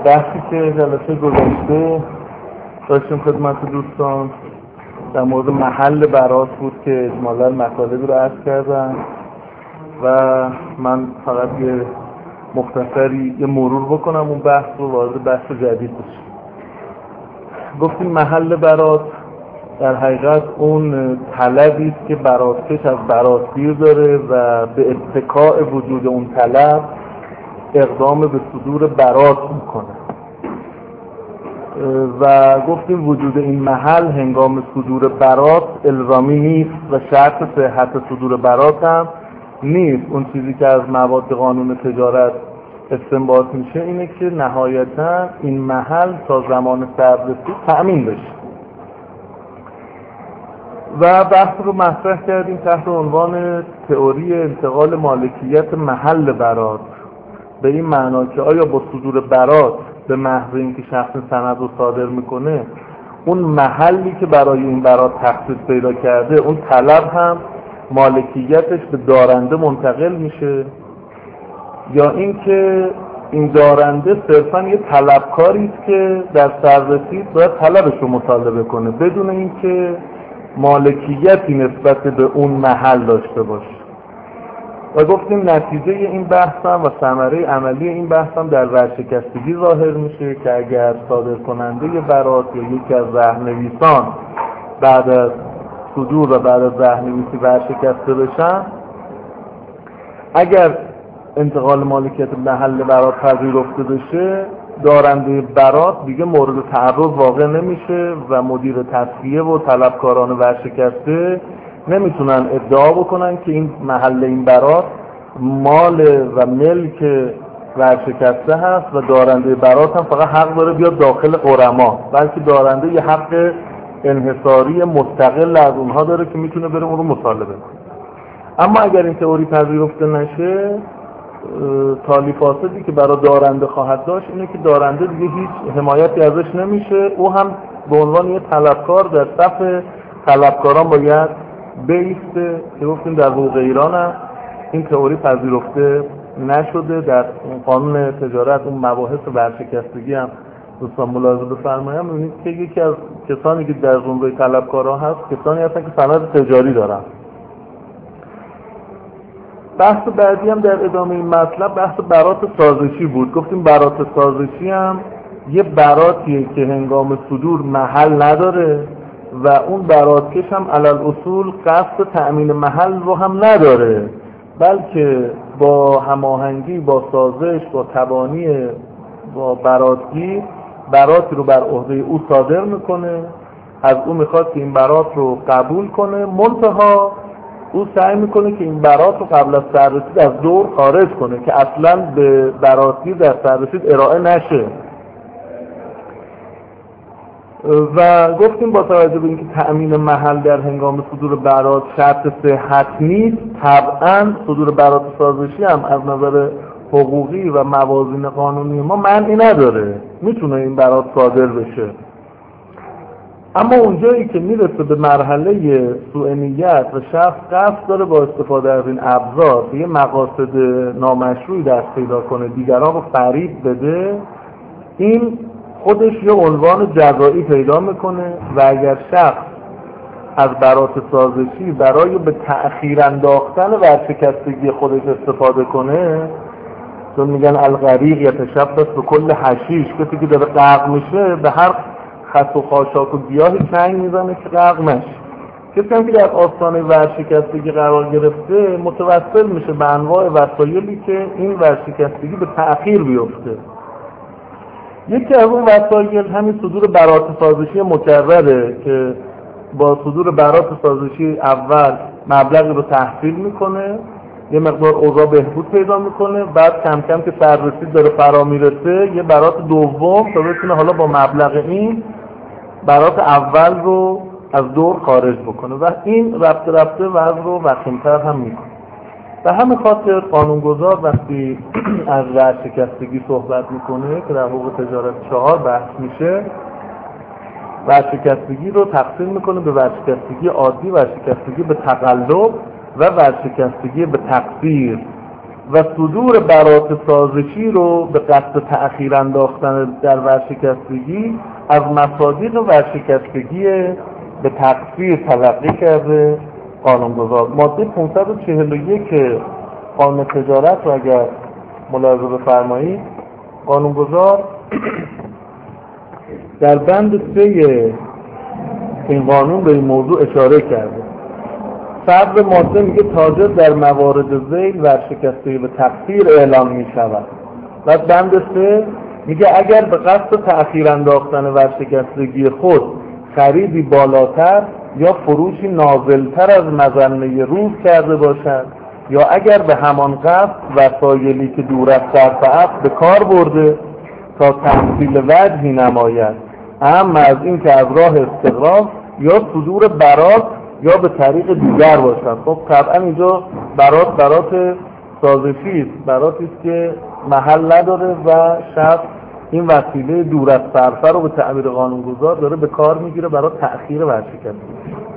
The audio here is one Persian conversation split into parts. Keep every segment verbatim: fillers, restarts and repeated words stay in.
بحثی که جلسه گذشته داشتیم خدمت دوستان در مورد محل برات بود که اجمالاً مطالبی رو عرض کردم و من فقط یه مختصری یه مرور بکنم اون بحث رو وارد بحث جدید بشیم. گفتیم محل برات در حقیقت اون طلبی است که براتکش از براتگیر داره و به اتکاء وجود اون طلب اقدام به صدور برات میکنه و گفتیم وجود این محل هنگام صدور برات الزامی نیست و شرط صحت صدور برات هم نیست. اون چیزی که از مواد قانون تجارت استنباط میشه اینه که نهایتا این محل تا زمان سررسی تأمین بشه و بحث رو مطرح کردیم تحت عنوان تئوری انتقال مالکیت محل برات، به این معنا که آیا با صدور برات به محض اینکه شخص سند رو صادر میکنه اون محلی که برای این برات تخصیص پیدا کرده اون طلب هم مالکیتش به دارنده منتقل میشه، یا اینکه این دارنده صرفا یه طلبکاری است که در سررسید باید طلبش رو مطالبه کنه بدون اینکه مالکیتی نسبت به اون محل داشته باشه. و گفتیم نتیجه این بحث هم و ثمره عملی این بحث هم در ورشکستگی ظاهر میشه که اگر صادر کننده برات یا یکی از رهنویسان بعد از صدور و بعد از رهنویسی ورشکسته بشن، اگر انتقال مالکیت محل برات پذیرفته بشه دارنده برات دیگه مورد تعرض واقع نمیشه و مدیر تصفیه و طلبکاران ورشکسته نمیتونن ادعا بکنن که این محل این برات مال و ملک ورشکسته هست و دارنده برات هم فقط حق داره بیاد داخل غرما، بلکه دارنده یه حق انحصاری مستقل از اونها داره که میتونه بره اون رو مطالبه کنه. اما اگر این تئوری پذیرفته نشه تالی فاسدی که برای دارنده خواهد داشت اینه که دارنده دیگه هیچ حمایتی ازش نمیشه، او هم به عنوان یه طلبکار در صف طلبکاران باید بیسته که گفتیم در حقوق ایران هم این تئوری پذیرفته نشده. در قانون تجارت اون مباحث ورشکستگی هم دوستان ملاحظه بفرمایید می‌بینید که یکی از کسانی که در زمره طلبکاران هست کسانی هستن که سند تجاری دارن. بحث بعدی هم در ادامه این مطلب بحث برات سازشی بود. گفتیم برات سازشی هم یه براتیه که هنگام صدور محل نداره و اون براتکش هم علل اصول قصد تأمین محل رو هم نداره، بلکه با هماهنگی با سازش با تبانی با براتگیر براتی رو بر عهده او صادر میکنه، از او میخواد که این برات رو قبول کنه، منتها او سعی میکنه که این برات رو قبل از سررسید از دور خارج کنه که اصلا به براتگیر در سررسید ارائه نشه. و گفتیم با توجه به اینکه تأمین محل در هنگام صدور برات شرط صحت نیست، طبعا صدور برات سازشی هم از نظر حقوقی و موازین قانونی ما معنی نداره، میتونه این برات صادر بشه. اما اونجایی که میرسه به مرحله سوء نیت و شخص قصد داره با استفاده از این ابزار به یه مقاصد نامشروعی دست پیدا کنه، دیگران رو فریب بده، این خودش یه عنوان جزایی پیدا میکنه و اگر شخص از برات سازشی برای به تأخیر انداختن ورشکستگی خودش استفاده کنه، چون میگن الغریق یتشبث بکل حشیش، کسی که داره غرق میشه به هر خس و خاشاک و گیاهی چنگ میزنه که غرق نشه. کسی هم که در آستانه ورشکستگی قرار گرفته متوسل میشه به انواع وسایلی که این ورشکستگی به تأخیر بیفته. یکی از اون وسایل همین صدور برات سازشی مکرره که با صدور برات سازشی اول مبلغی رو تحصیل میکنه، یه مقدار اوضاع بهبود پیدا میکنه، بعد کم کم که سررسید داره فرا میرسه یه برات دوم تا بتونه حالا با مبلغ این برات اول رو از دور خارج بکنه و این رفته رفته وضع رو وخیم‌تر هم میکنه. به همین خاطر قانونگذار وقتی از ورشکستگی صحبت میکنه که در حقوق تجارت چهار بحث میشه، ورشکستگی رو تقسیم میکنه به ورشکستگی عادی، ورشکستگی به تقلب و ورشکستگی به تقصیر. و صدور برات سازشی رو به قصد تأخیر انداختن در ورشکستگی از مصادیق ورشکستگی به تقصیر تلقی کرده قانونگذار. ماده پانصد و چهل و یک قانون تجارت رو اگر ملاحظه بفرمایید، قانونگذار در بند سه این قانون به این موضوع اشاره کرده. صدر ماده میگه تاجر در موارد ذیل ورشکستگی به تقصیر اعلام میشود. و بند سه میگه اگر به قصد تأخیر انداختن ورشکستگی خود خریدی بالاتر یا فروشی نازلتر از مظنه روز کرده باشد، یا اگر به همان قصد وسایلی که دور از صرف عقد به کار برده تا تحصیل وجهی نماید، اما از این که از راه استقرار یا صدور برات یا به طریق دیگر باشد. خب طبعا اینجا برات برات سازشی است، براتی است که محل نداره و شخص این وسیله دور از صرفه رو به تعبیر قانونگذار داره به کار میگیره برای تأخیر ورشکستگی.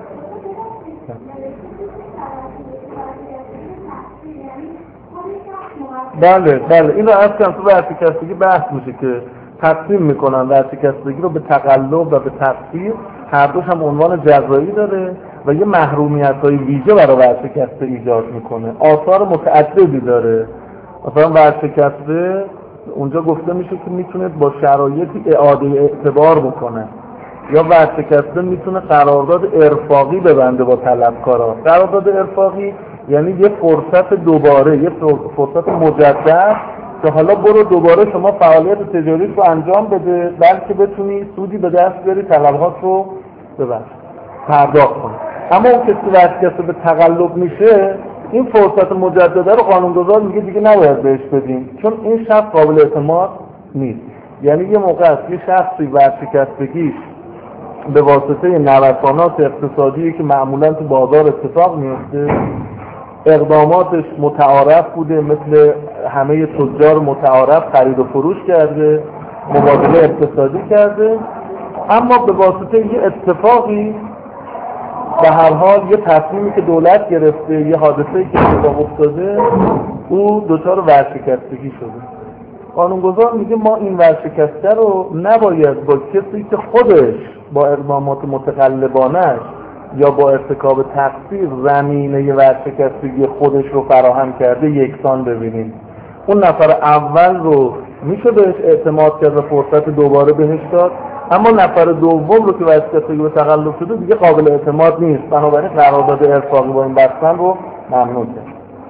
بله بله این رو از کم تو ورشکستگی بحث میشه که تقسیم میکنن ورشکستگی رو به تقلب و به تقصیر، هر دوش هم عنوان جزایی داره و یه محرومیت های ویژه برای ورشکسته ایجاد میکنه. آثار متعددی داره. مثلا ورشکسته اونجا گفته میشه که میتونه با شرایطی اعاده اعتبار بکنه، یا ورشکسته میتونه قرارداد ارفاقی ببنده با طلبکارا. قرارداد ارفاقی یعنی یه فرصت دوباره، یه فرصت مجدد که حالا برو دوباره شما فعالیت تجاری رو انجام بده بلکه بتونی سودی به دست بیاری، طلبات رو ببر پرداخت کنی. اما اون کسی ورشکسته به تقلب میشه، این فرصت مجدده رو قانونگذار میگه دیگه نباید بهش بدیم، چون این شخص قابل اعتماد نیست. یعنی یه موقع است یه شخصی ورشکستگیش به واسطه نوسانات اقتصادی که معمولا تو بازار اتفاق میفته، اقداماتش متعارف بوده، مثل همه تجار متعارف خرید و فروش کرده، مبادله اقتصادی کرده، اما به واسطه یه اتفاقی به هر حال یه تصمیمی که دولت گرفته، یه حادثه‌ای که اتفاق افتاده، او دچار ورشکستگی شده. قانونگذار میگه ما این ورشکسته رو نباید با کسی که خودش با اقدامات متقلبانش یا با ارتکاب تقصیر زمینه ورشکستگی خودش رو فراهم کرده یکسان ببینیم. اون نفر اول رو میشه بهش اعتماد کرد و فرصت دوباره بهش داد، اما نفر دوم رو که ورشکستگی به تقلب شده دیگه قابل اعتماد نیست، بنابراین قرارداد ارفاقی با این بستن رو ممنوع کرد.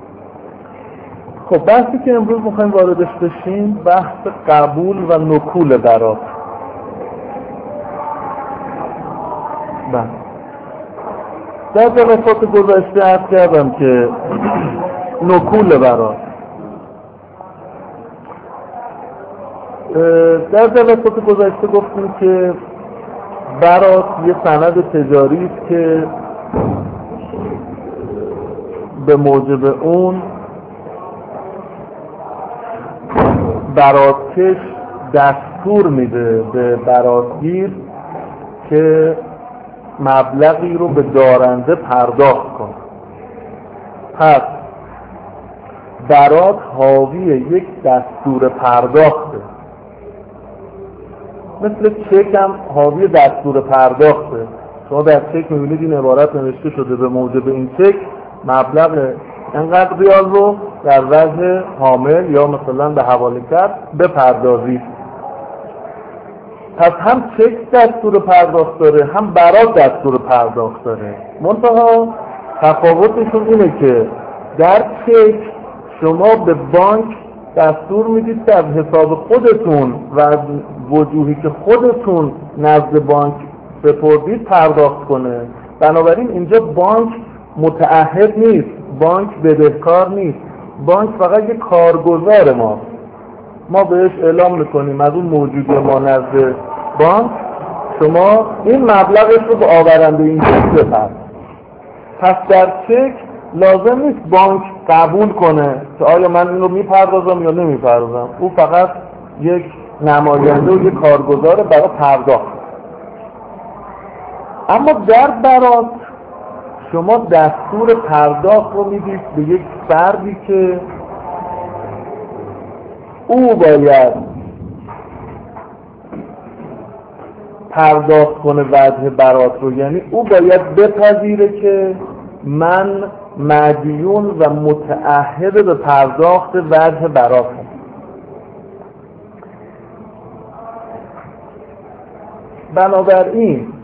خب بحثی که امروز میخوایم واردش بشیم بحث قبول و نکول برات. بله در جلسات گذشته عرض کردم که نکول برات در جلسات گذشته گفتیم که برات یه سند تجاری است که به موجب اون براتکش دستور میده به براتگیر که مبلغی رو به دارنده پرداخت کنه. پس برات حاوی یک دستور پرداخته، مثل چک هم حاوی دستور پرداخته. شما در چک میبینید این عبارت نوشته شده به موجب این چک مبلغ انقدر ریال رو در وجه حامل یا مثلا به حواله کرد بپردازید. پس هم چک دستور پرداخت داره، هم برات دستور پرداخت داره. منتها تفاوتشون اینه که در چک شما به بانک دستور میدید که از حساب خودتون و از وجوهی که خودتون نزد بانک سپردید پرداخت کنه. بنابراین اینجا بانک متعهد نیست، بانک بدهکار نیست، بانک فقط یک کارگزار ماست. ما بهش اعلام میکنیم از اون موجود ما نزد بانک شما این مبلغش رو به آورنده این چک بپردازید. پس در چک لازم نیست بانک قبول کنه که آیا من این رو میپردازم یا نمیپردازم، او فقط یک نماینده و یک کارگزار برای پرداخت. اما در برات شما دستور پرداخت رو میدید به یک فردی که او باید پرداخت کنه وجه برات رو، یعنی او باید بپذیره که من مدیون و متعهد به پرداخت وجه براتم. بنابراین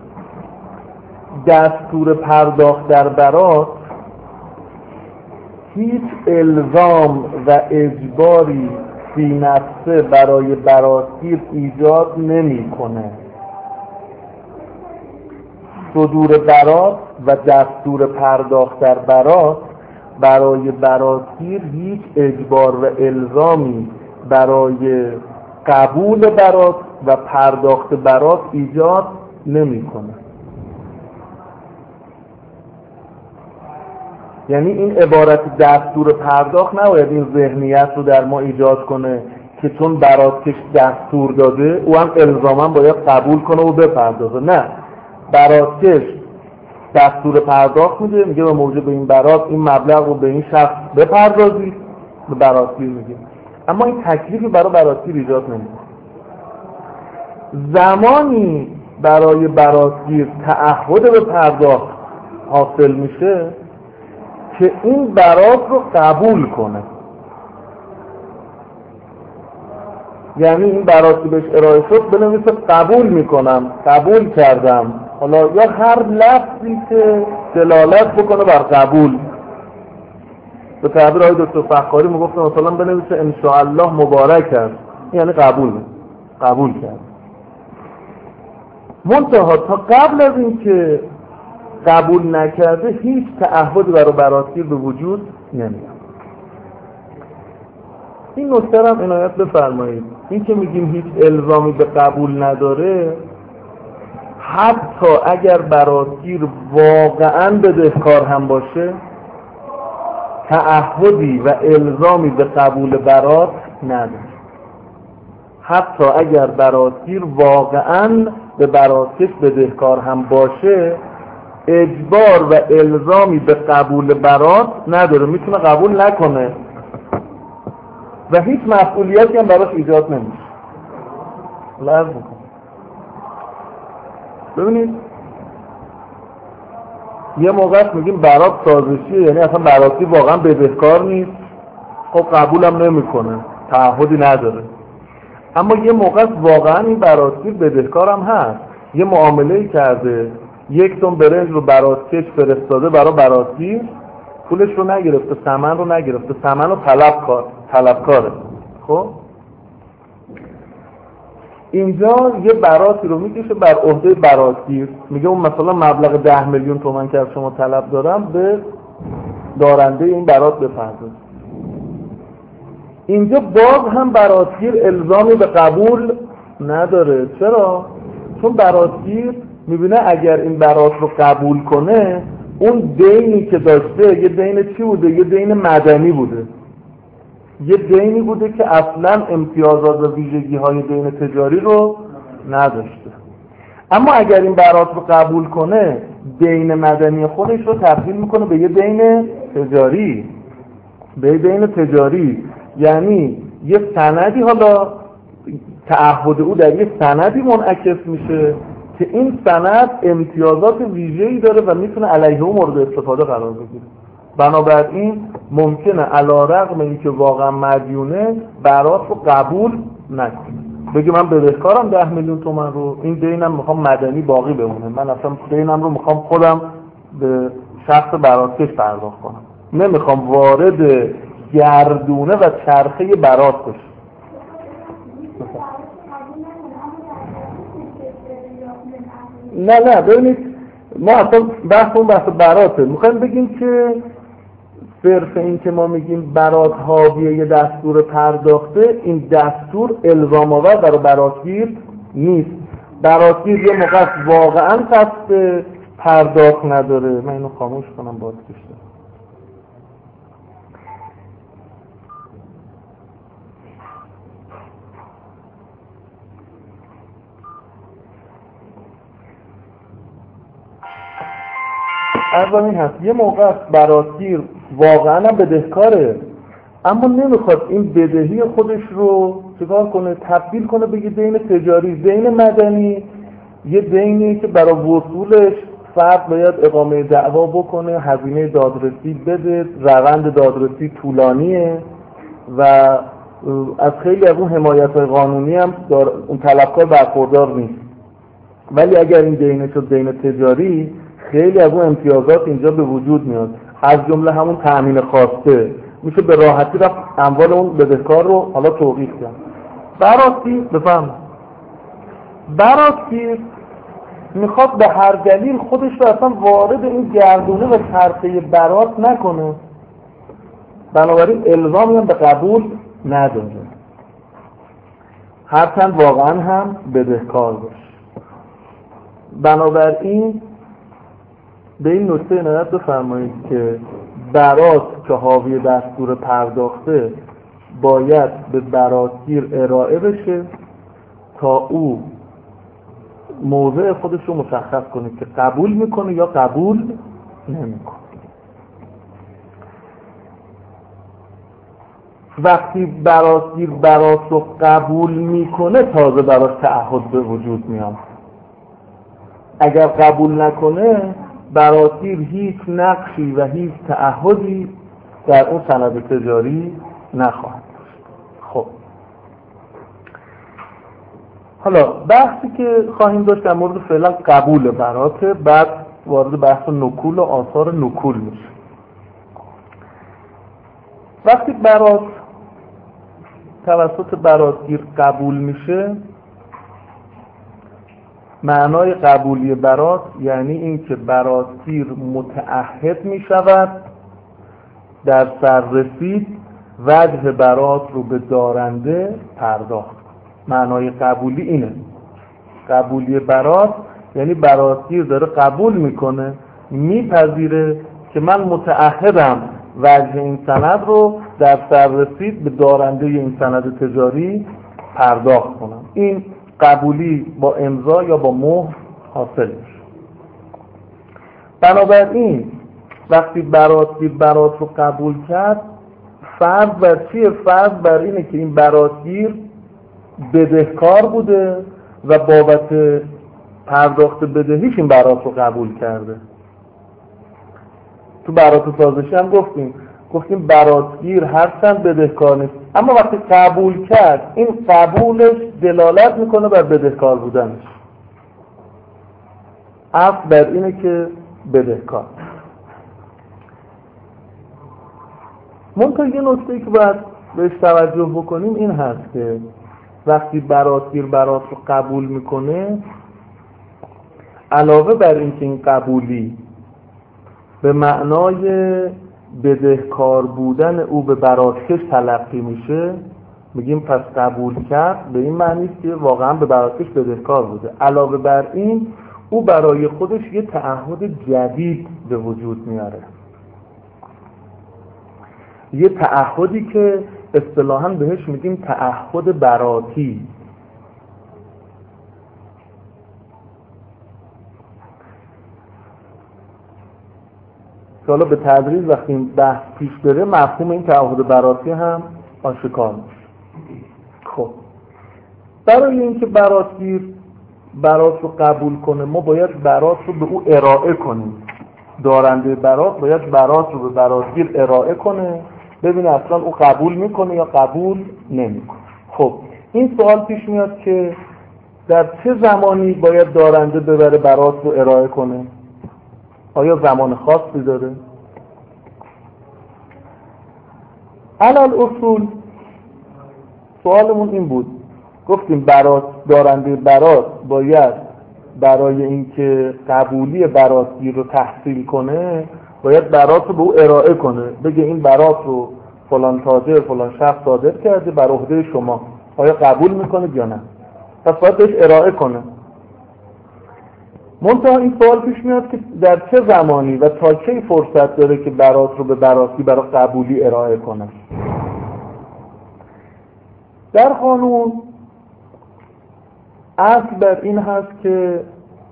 دستور پرداخت در برات هیچ الزام و اجباری فی نفسه برای براتگیر ایجاد نمی کنه. صدور برات و دستور پرداخت در برات برای براتگیر هیچ اجبار و الزامی برای قبول برات و پرداخت برات ایجاد نمی کنه. یعنی این عبارت دستور پرداخت نباید این ذهنیت رو در ما ایجاد کنه که چون براتکش دستور داده او هم الزاما باید قبول کنه و بپردازه. نه، براتکش دستور پرداخت میده، میگه به موجب این برات این مبلغ رو به این شخص بپردازید، به براتگیر میگه، اما این تکلیفی برای براتگیر ایجاد نمیکنه. زمانی برای براتگیر تعهد به پرداخت حاصل میشه که این برات رو قبول کنه. یعنی این براتی بهش ارائه شد بنویسه قبول میکنم، قبول کردم، حالا یا هر لفظی که دلالت بکنه بر قبول. به تعبیر آقای دکتر فخاری میگفتن مثلا بنویسه ان شاء الله مبارک است، یعنی قبول قبول کرد. منتها تا قبل از این که قبول نکرده هیچ تعهدی برای براتگیر به وجود نمیاد. این نکته هم عنایت بفرمایید. این که میگیم هیچ الزامی به قبول نداره، حتی اگر براتگیر واقعاً بدهکار هم باشه تعهدی و الزامی به قبول برات نداره. حتی اگر براتگیر واقعاً به براتکش بدهکار هم باشه اجبار و الزامی به قبول برات نداره، میتونه قبول نکنه و هیچ مسئولیتی هم براش ایجاد نمیشه. لازم بکن. ببینید یه موقع میگیم برات سازشیه، یعنی اصلا براتی واقعا بدهکار نیست، خب قبولم نمیکنه، تعهدی نداره. اما یه موقع واقعا این براتی بدهکار هم هست، یه معامله‌ای کرده، یک تن برنج رو براتکش فرستاده برای براتی، پولش رو نگرفته، ثمن رو نگرفته، ثمن رو طلب کار طلبکاره. خب اینجا یه براتی رو میکشه بر عهده براتگیر، میگه اون مثلا مبلغ ده میلیون تومان که از شما طلب دارم به دارنده این برات بپرداز. اینجا باز هم براتگیر الزامی به قبول نداره. چرا؟ چون براتگیر میبینه اگر این برات رو قبول کنه اون دینی که داشته یه دین چی بوده؟ یه دین مدنی بوده، یه دینی بوده که اصلا امتیازات و ویژگی های دین تجاری رو نداشته. اما اگر این برات رو قبول کنه دین مدنی خودش رو تبدیل میکنه به یه دین تجاری، به یه دین تجاری، یعنی یه سندی، حالا تعهد او در یه سندی منعکس میشه که این سند امتیازات ویژه‌ای داره و میتونه علیه او مورد استفاده قرار بگیره. بنابراین ممکنه علیرغم اینکه واقعا مدیونه برات رو قبول نکنه، بگه من بدهکارم ده میلیون تومان رو، این دینم میخوام مدنی باقی بمونه، من اصلا دینم رو میخوام خودم به شخص براتکش پرداخت کنم، نمیخوام وارد گردونه و چرخه برات بشه. نه نه ببینید ما اصلا بحث اون بحث براته، میخوایم بگیم که صرف این که ما میگیم برات حاوی یه دستور پرداخته، این دستور الزام آور برای براتگیر نیست. براتگیر یه موقع واقعا قصد پرداخت نداره. من اینو خاموش کنم باز کشته. اول این هست یه موقع براتگیر واقعا هم بدهکاره، اما نمیخواد این بدهی خودش رو چیکار کنه؟ تبدیل کنه به یه دین تجاری. دین مدنی یه دینی که برای وصولش فرد باید اقامه دعوا بکنه، هزینه دادرسی بده، روند دادرسی طولانیه و از خیلی از اون حمایت‌های قانونی هم اون طلبکار برخوردار نیست. ولی اگر این دین شد دین تجاری، خیلی از اون امتیازات اینجا به وجود میاد، از جمله همون تأمین خواسته. میشه به راحتی رفت اموال اون بدهکار رو حالا توقیف کرد. براستی بفهم براستی میخواد به هر دلیل خودش رو اصلا وارد این گردونه و چرخه برات نکنه، بنابراین الزامی هم به قبول نداره، هرچند واقعا هم بدهکار باشه. بنابراین به این نکته عنایت بفرمایید که برات که حاوی دستور پرداخته باید به براتگیر ارائه بشه تا او موضع خودش رو مشخص کنه که قبول میکنه یا قبول نمیکنه. وقتی براتگیر برات رو قبول میکنه تازه براش تعهد به وجود میاد. اگر قبول نکنه براتگیر هیچ نقشی و هیچ تعهدی در اون سند تجاری نخواهد داشت. خب حالا بحثی که خواهیم داشت در مورد فعلا قبول براته، بعد وارد بحث نکول و آثار نکول میشه. وقتی برات توسط براتگیر قبول میشه، معنای قبولی برات یعنی این که براتگیر متعهد میشود در سررسید وجه برات رو به دارنده پرداخت. معنای قبولی اینه. قبولی برات یعنی براتگیر داره قبول میکنه، میپذیره که من متعهدم وجه این سند رو در سررسید به دارنده این سند تجاری پرداخت کنم. این قبولی با امضا یا با مهر حاصل میشه. بنابراین وقتی براتگیر برات رو قبول کرد، فرض بر چیه؟ فرض بر اینه که این براتگیر بدهکار بوده و بابت پرداخت بدهیش این برات رو قبول کرده. تو برات سازشی هم گفتیم گفتیم براتگیر هرچند بدهکار نیست، اما وقتی قبول کرد این قبولش دلالت میکنه بر بدهکار بودنش. اصل بر اینه که بدهکار. منتها یه نکته‌ای که باید بهش توجه بکنیم این هست که وقتی براتگیر برات رو قبول میکنه، علاوه بر اینکه این قبولی به معنای بدهکار بودن او به براتکش تلقی میشه، میگیم پس قبول کرد، به این معنی است که واقعا به براتکش بدهکار بوده. علاوه بر این او برای خودش یه تعهد جدید به وجود میاره، یه تعهدی که اصطلاحاً بهش میگیم تعهد براتی. حالا به تدریج وقتی این بحث پیش بره مفهوم این تعهد براتی هم آشکار میشه. خب برای اینکه براتگیر برات رو قبول کنه ما باید برات رو به او ارائه کنیم. دارنده برات باید برات رو به براتگیر ارائه کنه، ببینه اصلا او قبول میکنه یا قبول نمیکنه. خب این سوال پیش میاد که در چه زمانی باید دارنده ببره برات رو ارائه کنه؟ آیا زمان خاصی داره؟ علل اصول سوالمون این بود، گفتیم برات دارنده برات باید برای اینکه قبولی براتگیر رو تحصیل کنه باید برات رو به او ارائه کنه، بگه این برات رو فلان تاجر فلان شخص صادر کرده بر عهده شما، آیا قبول میکنه یا نه؟ پس باید بهش ارائه کنه. منتها این سوال پیش میاد که در چه زمانی و تا کی فرصت داره که برات رو به براتی برای قبولی ارائه کنه؟ در قانون اصل بر این هست که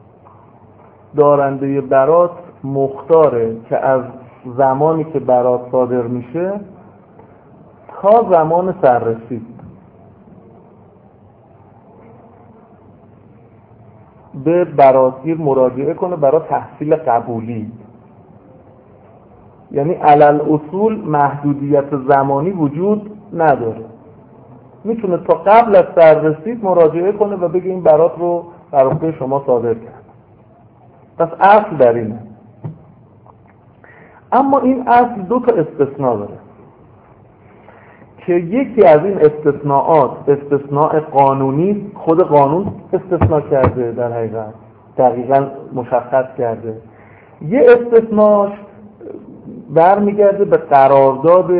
دارنده برات مختاره که از زمانی که برات صادر میشه تا زمان سررسید به براتگیر مراجعه کنه برای تحصیل قبولی. یعنی علل اصول محدودیت زمانی وجود نداره، میتونه تا قبل از سررسید مراجعه کنه و بگه این برات رو در عهده شما صادر کرد. پس اصل در اینه. اما این اصل دو تا استثناء داره که یکی از این استثناءات استثناء قانونی، خود قانون استثناء کرده، در حقیقت دقیقاً مشخص کرده. یه استثناءش برمیگرده به قرارداد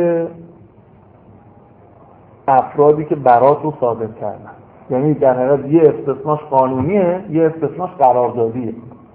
افرادی که برات رو صادر کردن. یعنی در حقیقت یه استثناءش قانونیه، یه استثناءش قراردادیه.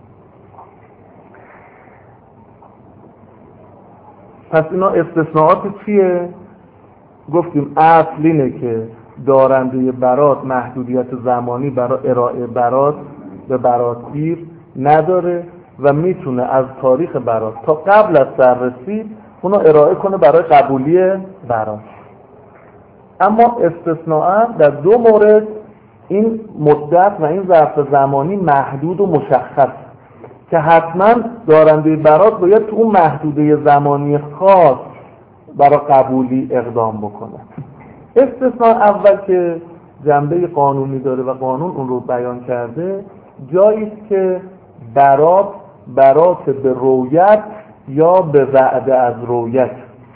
پس اینا استثناءات چیه؟ گفتیم اصل اینه که دارنده برات محدودیت زمانی برای ارائه برات به براتگیر نداره و میتونه از تاریخ برات تا قبل از سررسید اونو ارائه کنه برای قبولی برات. اما استثناء در دو مورد این مدت و این ظرف زمانی محدود و مشخص که حتما دارنده برات باید تو اون محدوده زمانی خاص برای قبولی اقدام بکنه. استثناء اول که جنبه قانونی داره و قانون اون رو بیان کرده، جایی است که برات برات به رویت یا به وعده از رویت.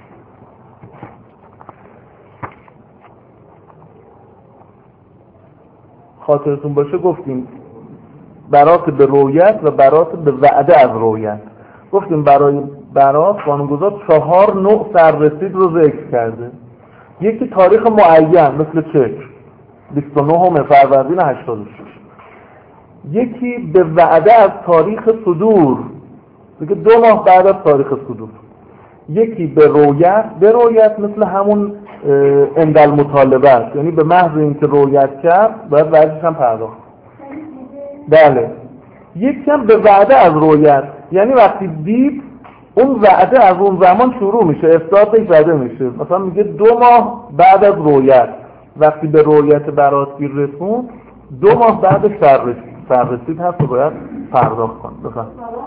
خاطرتون باشه گفتیم برات به رویت و برات به وعده از رویت. گفتیم برای برات قانونگذار چهار نوع سررسید رو ذکر کرده. یکی تاریخ معین مثل چک بیست و نه فروردین هشتاد و شش. یکی به وعده از تاریخ صدور، دیگه دو ماه بعد از تاریخ صدور. یکی به رویت، به رویت مثل همون اندل مطالبه است، یعنی به محض اینکه رویت کرد باید وعده‌اش هم پرداخت. بله. یکی هم به وعده از رویت، یعنی وقتی دید اون وعده از اون زمان شروع میشه، اصداقش زده میشه. مثلا میگه دو ماه بعد از رویت، وقتی به رویت براتگیر رسون دو ماه بعد سررسید سررسید هست و باید پرداخت کن. بفهم.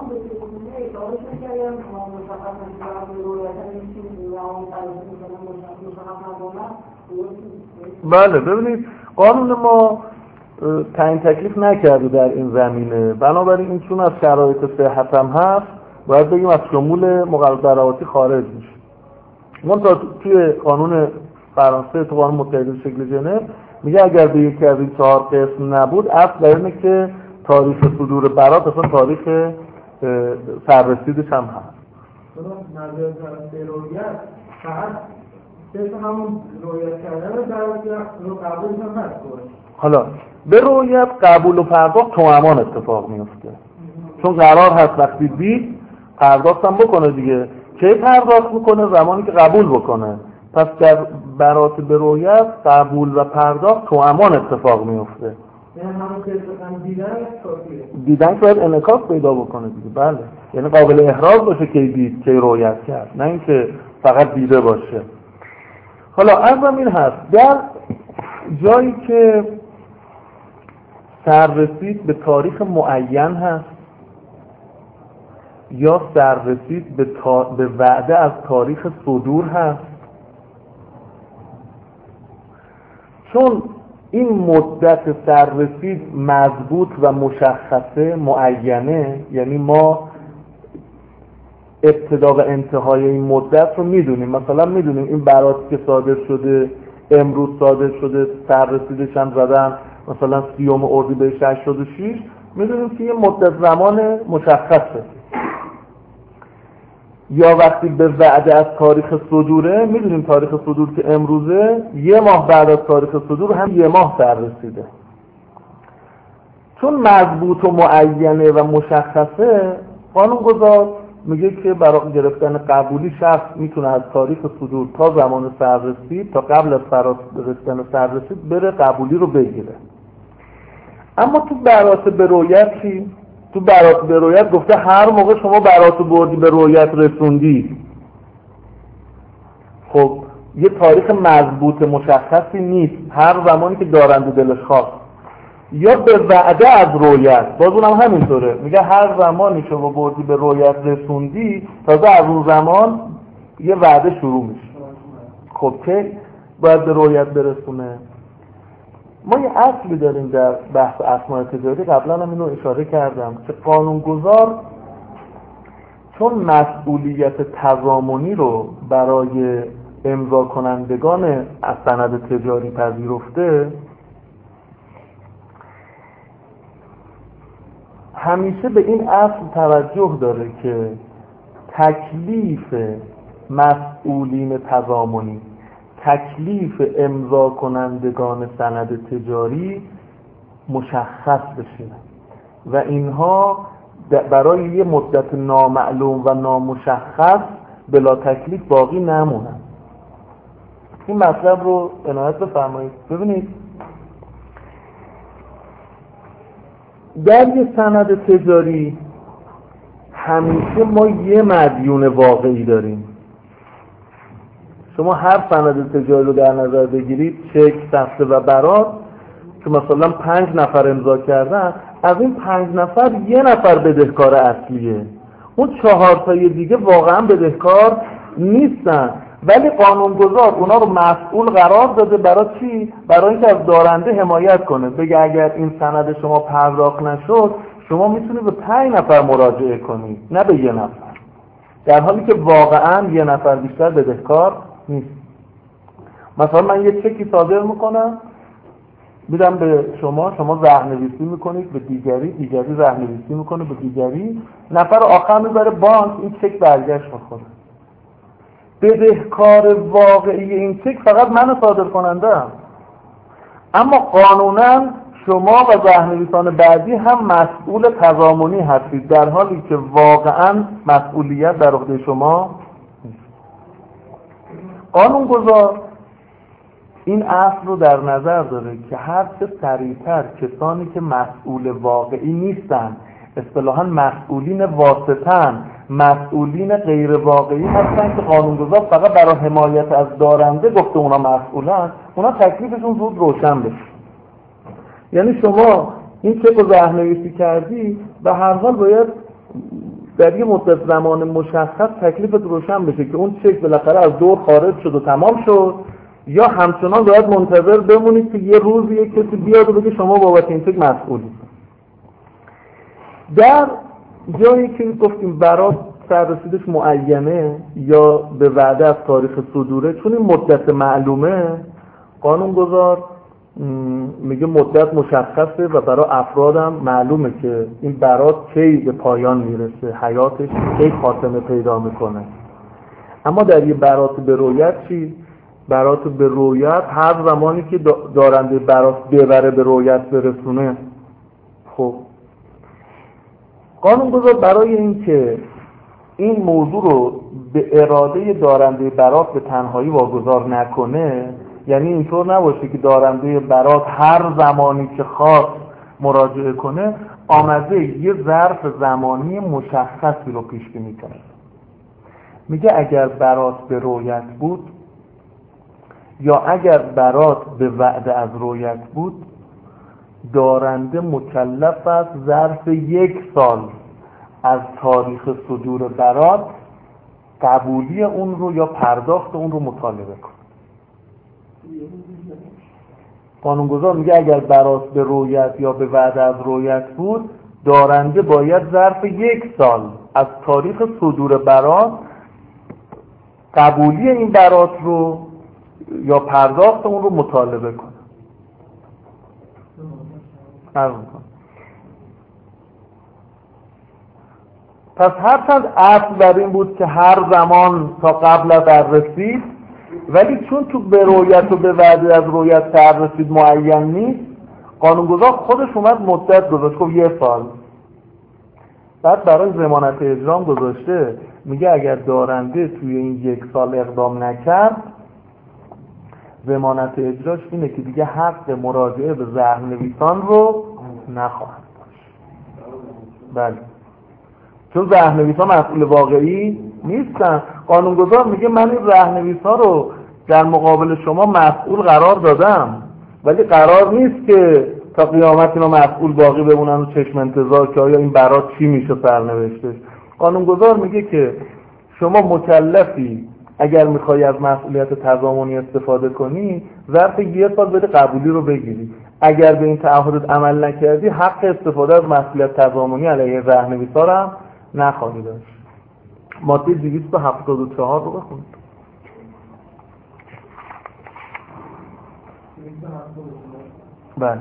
بله ببینید قانون ما تعیین تکلیف نکرده در این زمینه، بنابراین این چون از شرایط صحت هم هست باید بگیم از شمول مقررات دعواتی خارج میشه. من تا توی قانون فرانسه، تو قانون متحده شکل ژنو میگه اگر به یکی از این چهار قسم نبود، اصل در اینه که تاریخ صدور برات اصلا تاریخ سررسیدش هم هست. نظر به رویت فقط صرف همون رویت کردن رو قبولش هم هست. حالا به رویت قبول و پرداخت توامان اتفاق میفته، چون قرار هست وقتی دید پرداخت هم بکنه دیگه. کی پرداخت میکنه؟ زمانی که قبول بکنه. پس در برات به رویت قبول و پرداخت توامان اتفاق میفته. یعنی همون که دیدن کافیه. دیدن که باید انعکاس پیدا بکنه دیگه. بله، یعنی قابل احراز باشه که دید، که رویت کرد، نه اینکه فقط دیده باشه. حالا عرضم این هست در جایی که سررسید به تاریخ معین هست یا سررسید به, تا... به وعده از تاریخ صدور هست، چون این مدت سررسید مضبوط و مشخصه معینه، یعنی ما ابتدا و انتهای این مدت رو میدونیم. مثلا میدونیم این براتی که صادر شده امروز صادر شده، سررسیدش هم زدن مثلا سیوم اردیبهشت هشتاد و شش، میدونیم که یه مدت زمان مشخصه. یا وقتی به وعده از تاریخ صدوره، میدونیم تاریخ صدور که امروزه، یه ماه بعد از تاریخ صدور هم یه ماه سررسیده. چون مضبوط و معینه و مشخصه، قانونگذار میگه که برای گرفتن قبولی شخص میتونه از تاریخ صدور تا زمان سررسید، تا قبل از رسیدن سررسید بره قبولی رو بگیره. اما تو برات به رویت چی؟ تو برات به رویت گفته هر موقع شما برات بردی به رویت رسوندی. خب یه تاریخ مضبوط مشخصی نیست، هر زمانی که دارنده دلش خواست، یا به وعده از رویت، باز اونم همینطوره، میگه هر زمانی شما بردی به رویت رسوندی تازه از اون زمان یه وعده شروع میشه. خب که باید به رویت برسونه. ما یه اصلی داریم در بحث اسماء تجاری، قبلا هم اینو اشاره کردم که قانونگذار چون مسئولیت تضامنی رو برای امضا کنندگان از سند تجاری پذیرفته، همیشه به این اصل توجه داره که تکلیف مسئولین تضامنی، تکلیف امضا کنندگان سند تجاری مشخص بشه و اینها برای یه مدت نامعلوم و نامشخص بلا تکلیف باقی نمونن. این مطلب رو عنایت بفرمایید. ببینید در یه سند تجاری همیشه ما یه مدیون واقعی داریم. شما هر سند تجاری رو در نظر بگیرید، چک، دسته و برات، که مثلا پنج نفر امضا کردن، از این پنج نفر یه نفر بدهکار اصلیه، اون چهار تای دیگه واقعا بدهکار نیستن، ولی قانونگذار اونا رو مسئول قرار داده برای چی؟ برای اینکه از دارنده حمایت کنه، بگه اگر این سند شما پرداخت نشد شما میتونید به پنج نفر مراجعه کنید نه به یه نفر، در حالی که واقعا یه نفر بیشتر بدهکار نیست. مثلا من یه چکی صادر میکنم میدم به شما، شما زهرنویسی میکنید به دیگری، دیگری زهرنویسی میکنه به دیگری، نفر آخر میبره بانک، این چک برگشت میخوره. بدهکار واقعی این چک فقط من صادر کننده ام، اما قانونا شما و زهرنویسان بعدی هم مسئول تضامنی هستید، در حالی که واقعا مسئولیت در عهده شما نیست. قانونگذار این اصل رو در نظر داره که هر چه سریعتر کسانی که مسئول واقعی نیستن، اصطلاحاً مسئولین واسطن، مسئولین غیر واقعی هستن که قانونگذار فقط برای حمایت از دارنده گفته اونا مسئولن، اونا تکلیفشون زود روشن بشه. یعنی شما این چک رو زهرنویسی کردی و هر حال باید در یه مدت زمان مشخص تکلیفت روشن بشه که اون چک بالاخره از دور خارج شد و تمام شد، یا همچنان باید منتظر بمونید که یه روز یک کسی بیاد و بگه شما بابت این چک مسئولی. در جایی که گفتیم برات سررسیدش معینه یا به وعده از تاریخ صدوره، چون این مدت معلومه، قانونگذار میگه مدت مشخصه و برای افرادم معلومه که این برات کی به پایان میرسه، حیاتش کی خاتمه پیدا میکنه. اما در یه برات به رویت چی؟ برات به رویت هر زمانی که دارنده برات ببره به رویت برسونه. خب قانونگذار برای این که این موضوع رو به اراده دارنده برات به تنهایی واگذار نکنه، یعنی اینطور نباشه که دارنده برات هر زمانی که خواست مراجعه کنه، آمده یه ظرف زمانی مشخصی رو پیش بینی کنه. میگه اگر برات به رویت بود یا اگر برات به وعده از رویت بود، دارنده مکلف است ظرف یک سال از تاریخ صدور برات قبولی اون رو یا پرداخت اون رو مطالبه کنه. قانونگذار میگه اگر برات به رویت یا به وعده از رویت بود، دارنده باید ظرف یک سال از تاریخ صدور برات قبولی این برات رو یا پرداخت اون رو مطالبه کنه. عرض می‌کنم. پس هرچند اصل بر این بود که هر زمان تا قبل از رسید، ولی چون تو به رویت و به وعده از رویت تر رسید معین نیست، قانونگذار خودش اومد مدت گذاشت، خب یه سال. بعد برای ضمانت اجرام گذاشته، میگه اگر دارنده توی این یک سال اقدام نکرد، ضمانت اجراش اینه که دیگه حق مراجعه به زهرنویسان رو نخواهد داشت. بله، چون زهرنویسان مسئول واقعی نیستن. قانونگذار میگه من این زهرنویس‌ها رو در مقابل شما مسئول قرار دادم، ولی قرار نیست که تا قیامت اینا مسئول باقی بمونن و چشم انتظار که آیا این برات چی میشه سرنوشتش. قانونگذار میگه که شما مکلفی اگر میخوای از مسئولیت تضامنی استفاده کنی ظرف یه سال بده قبولی رو بگیری. اگر به این تعهدات عمل نکردی حق استفاده از مسئولیت تضامنی علیه رهنویسا رو هم نخواهی داشت. ماده دویست و هفتاد و چهار رو بخونید. بله.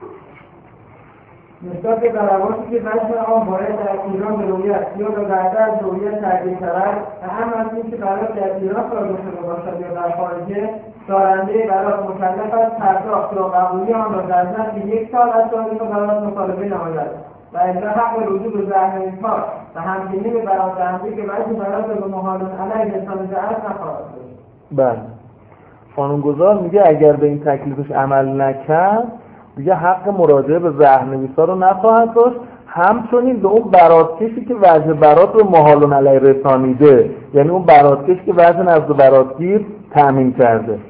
نسبت به ضرباتی که بچه آن باید در ایران به رویت یا به بعد از رویت تغییر شود و هم از این که برات در ایران صادر شده باشد یا در خارجه، دارنده برات مکلف است پرداخت یا قبولی آن را در ظرف یک سال از تاریخ برات مطالبه نماید و الا حق رجوع به رهنویس‌ها و همچنین به برآورده که بعضی برات به محال علیه رسانیده است نخواهد داشت. بله. قانونگذار میگه اگر به این تکلیفش عمل نکرد دیگه حق مراجعه به رهنویسا رو نخواهد داشت، همچنین به اون براتکشی که وجه برات رو محال علیه رسانیده، یعنی اون براتکش که وجه نزد براتگیر تأمین کرده.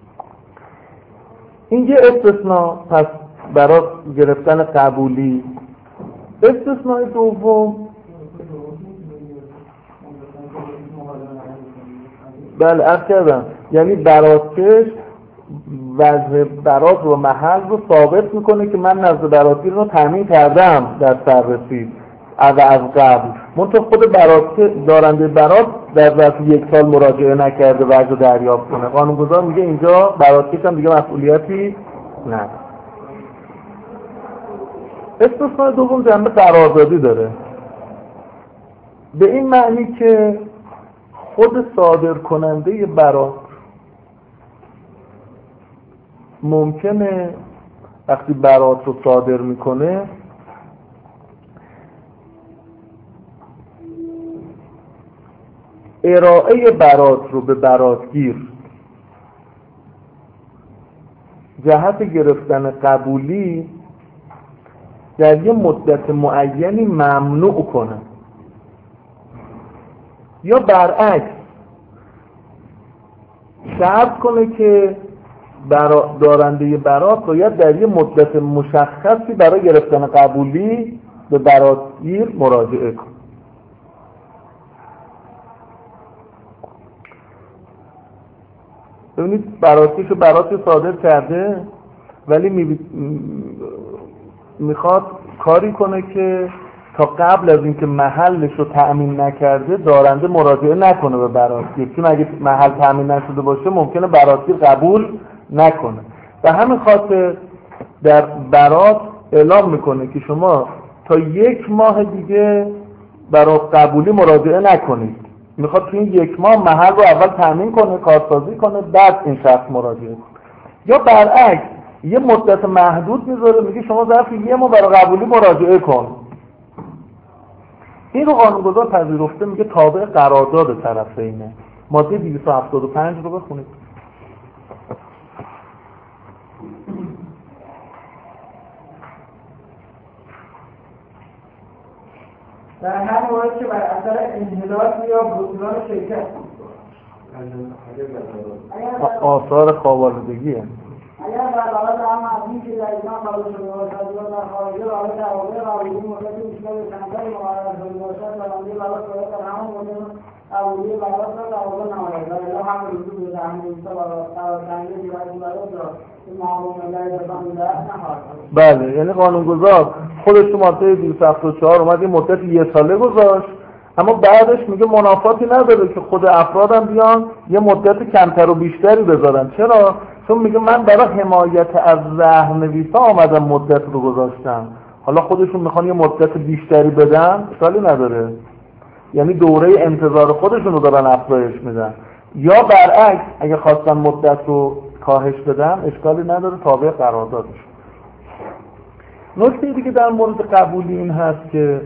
این یه استثناء، پس برات گرفتن قبولی. استثناء دوم بله عرض کردم، یعنی براتکش وجه برات و محل رو ثابت میکنه که من نزد براتگیر رو تامین کردم در سررسید از از قبل، منتها خود برات دارنده برات در ظرف یک سال مراجعه نکرده وجه دریافت کنه. قانونگذار میگه اینجا براتکش هم دیگه مسئولیتی نداره. استثناء دوم جنبه قراردادی داره، به این معنی که خود صادر کننده برات ممکنه وقتی برات رو صادر میکنه ارائه برات رو به براتگیر جهت گرفتن قبولی در یه مدت معینی ممنوع کنه، یا برعکس شرط کنه که برا دارنده برات باید در یه مدت مشخصی برای گرفتن قبولی به براتگیر مراجعه کنه. ببینید براتگیرشو براتی صادر کرده ولی می... میخواد کاری کنه که تا قبل از اینکه محلش رو تأمین نکرده دارنده مراجعه نکنه به براتگیر، چون اگه محل تأمین نشده باشه ممکنه براتگیر قبول نکنه. و همین خاطر در برات اعلام میکنه که شما تا یک ماه دیگه برای قبولی مراجعه نکنید، میخواد تو این یک ماه محل رو اول تأمین کنه، کارسازی کنه، بعد این شخص مراجعه کنه. یا برعکس یه مدت محدود میذاره، میگه شما ظرف یه ماه برای قبولی مراجعه کن. این رو قانونگذار پذیرفته، میگه تابع قرارداد طرفینه. ماده دویست و هفتاد و پنج رو بخونید. در هر مورد که بر اثر انحلال یا بطلان شرکت آثار خوابالودگیه. اگر در واقع هم عظیمی که در ایران قابل شده باشد یا در خارجه واقع در واقع قابلی مدتی بیشتر به سنتر مقرر شده باشد و بنده واقع باید در همون مدل قبولی برات را در واقع نماید و الا هم رجوع به رهنویسا و قراردادی دیگری برات را که معامله علیه رسانیده است نخواهد کرد. بله، یعنی قانونگذار خودش تو ماده دویست و هفتاد و چهار اومد یه مدت یه ساله گذاشت، اما بعدش میگه منافاتی نداره که خود افرادم بیان یه مدت کمتر و بیشتری بذارن. چرا؟ چون میگه من برای حمایت از رهنویسا آمدم مدت رو گذاشتم، حالا خودشون میخوان یه مدت بیشتری بدن، اشکالی نداره، یعنی دوره انتظار خودشون رو دارن افزایش میدن. یا برعکس اگه خواستن مدت رو کاهش بدن اشکالی نداره، تابع قراردادش. نکته دیگه در مورد قبولی این هست که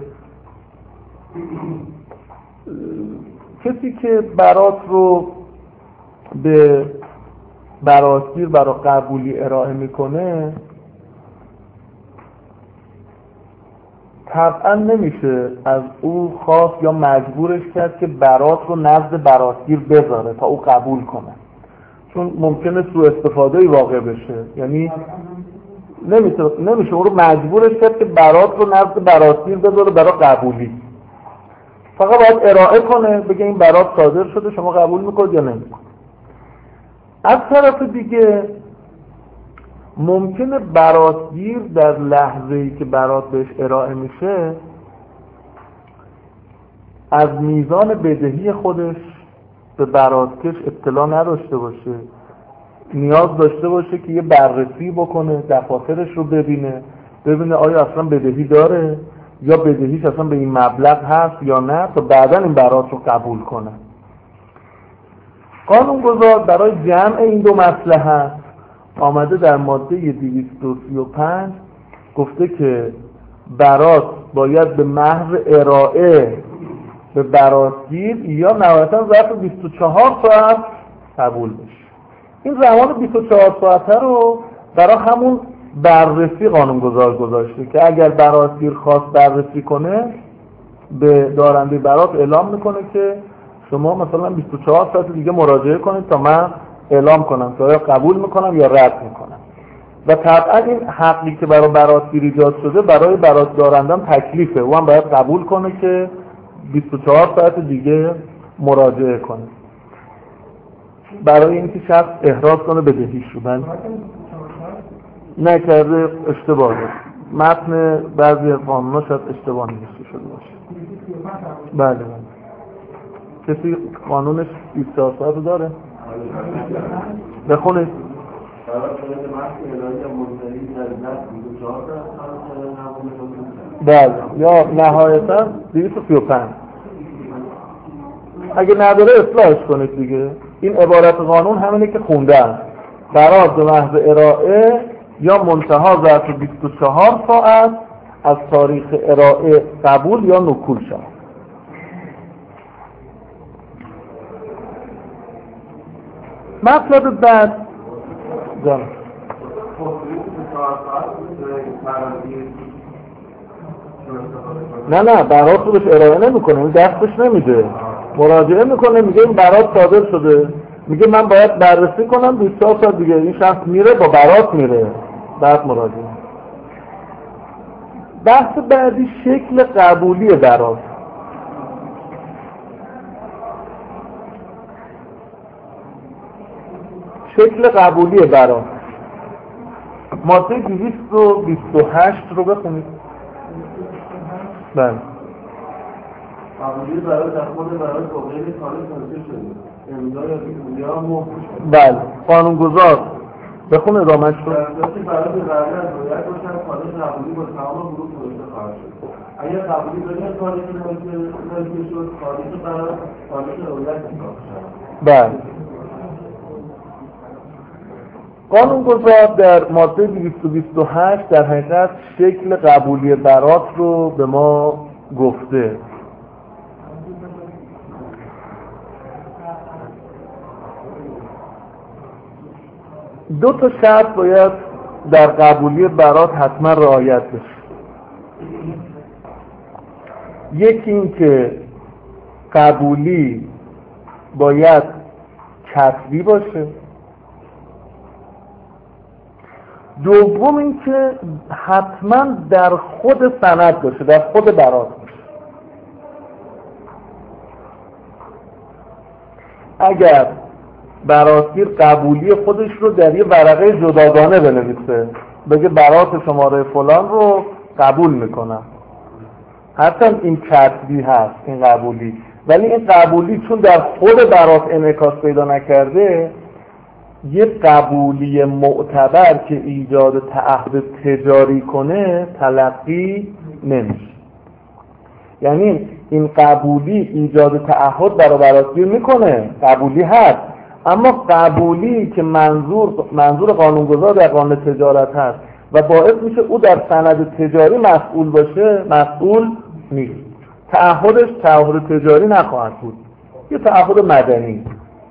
کسی که برات رو به براتگیر برای قبولی ارائه میکنه طبعا نمیشه از او خواست یا مجبورش کرد که برات رو نزد براتگیر بذاره تا او قبول کنه، چون ممکنه سوء استفاده‌ای واقع بشه. یعنی نمیشه نمیشه اون رو مجبورش کرد که برات رو نزد براتگیر بذاره برای قبولی. فقط باید ارائه کنه، بگه این برات صادر شده، شما قبول میکنید یا نمیکنید. از طرف دیگه ممکنه براتگیر در لحظه‌ای که برات بهش ارائه میشه از میزان بدهی خودش به براتکش اطلاع نداشته باشه، نیاز داشته باشه که یه بررسی بکنه، دفاترش رو ببینه، ببینه آیا اصلا بدهی داره یا بدهیش اصلا به این مبلغ هست یا نه، تا بعدا این برات رو قبول کنه. قانونگذار برای جمع این دو مصلحت آمده در ماده دویست و سی و پنج گفته که برات باید به محض ارائه به براتگیر یا نهایتاً ظرف بیست و چهار ساعت قبول بشه. این زمان بیست و چهار ساعته رو برای همون بررسی قانونگذار گذاشته که اگر براتگیر خواست بررسی کنه به دارنده برات اعلام میکنه که شما مثلا بیست و چهار ساعت دیگه مراجعه کنید تا من اعلام کنم که آیا قبول میکنم یا رد میکنم. و طبعا این حقی که برای براتگیر ایجاد شده برای برات دارندم تکلیفه، او هم باید قبول کنه که بیست و چهار ساعت دیگه مراجعه کنه برای اینکه شخص احراز کنه بدهیش رو. من نکرده اشتباه داشت، متن بعضی از قانونا شاید اشتباه نوشته شده باشه. بله بله. کسی قانونش بیست و چهار ساعت رو داره؟ بخونید. بله یا نهایتا دویست و سی و پنج. اگه نداره اصلاحش کنید دیگه. این عبارت قانون همینه که خوندن، برات به محض ارائه یا منتها ظرف بیست و چهار ساعت از تاریخ ارائه قبول یا نکول شود. مطلب بعد جان نه نه برات رو بهش ارائه نمیکنه، این دستش نمیده، مراجعه میکنه میگه این برات صادر شده، میگه من باید بررسی کنم بیست و چهار ساعت دیگه. این شخص میره با برات میره بعد مراجعه. بحث بعدی شکل قبولی برات. شکل قبولی برات ماده دویست و بیست و هشت رو بخونید. بله. قبولی برات در خود برات با غیر خارج کنسل شده. امضا یا دیگریا مهر شده. بله. قانونگذار بخون ادامه‌اش رو. در صورتی برات برای از رویت باشن خارج قبولی با تمام گروه پروژه خواهد شد. اگر قبولی بدون خارج کنسل شد، خارج برات خارج رویت انتخاب شد. بله. قانونگذار در ماده دویست و بیست و هشت در حقیقت شکل قبولی برات رو به ما گفته. دو تا شرط باید در قبولی برات حتما رعایت بشه. یکی این که قبولی باید کتبی باشه. دوم این که حتما در خود سند باشه، در خود برات باشه. اگر براتگیر قبولی خودش رو در یه ورقه جداگانه بنویسه، بگه برات شماره فلان رو قبول میکنم، حتی این کتبی هست این قبولی، ولی این قبولی چون در خود برات انعکاس پیدا نکرده، یه قبولی معتبر که ایجاد تعهد تجاری کنه تلقی نمیشه. یعنی این قبولی ایجاد تعهد برای براتگیر میکنه، قبولی هست، اما قبولی که منظور منظور قانونگذار در قانون تجارت هست و باعث میشه او در سند تجاری مسئول باشه، مسئول نیست. تعهدش تعهد تجاری نخواهد بود، یه تعهد مدنی.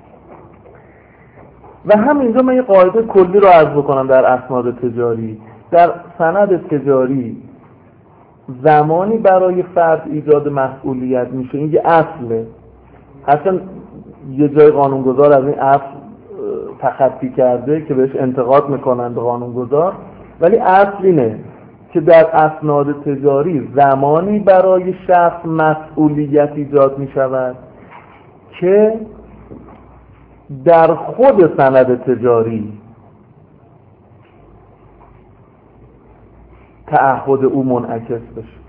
و همینجا من یه قاعده کلی رو عرض بکنم در اسناد تجاری. در سند تجاری زمانی برای فرد ایجاد مسئولیت میشه، این یه اصله، اصلا یه جای قانونگذار از این اصل تخطی کرده که بهش انتقاد میکنند قانونگذار، ولی اصل اینه که در اسناد تجاری زمانی برای شخص مسئولیت ایجاد میشود که در خود سند تجاری تعهد او منعکس بشه.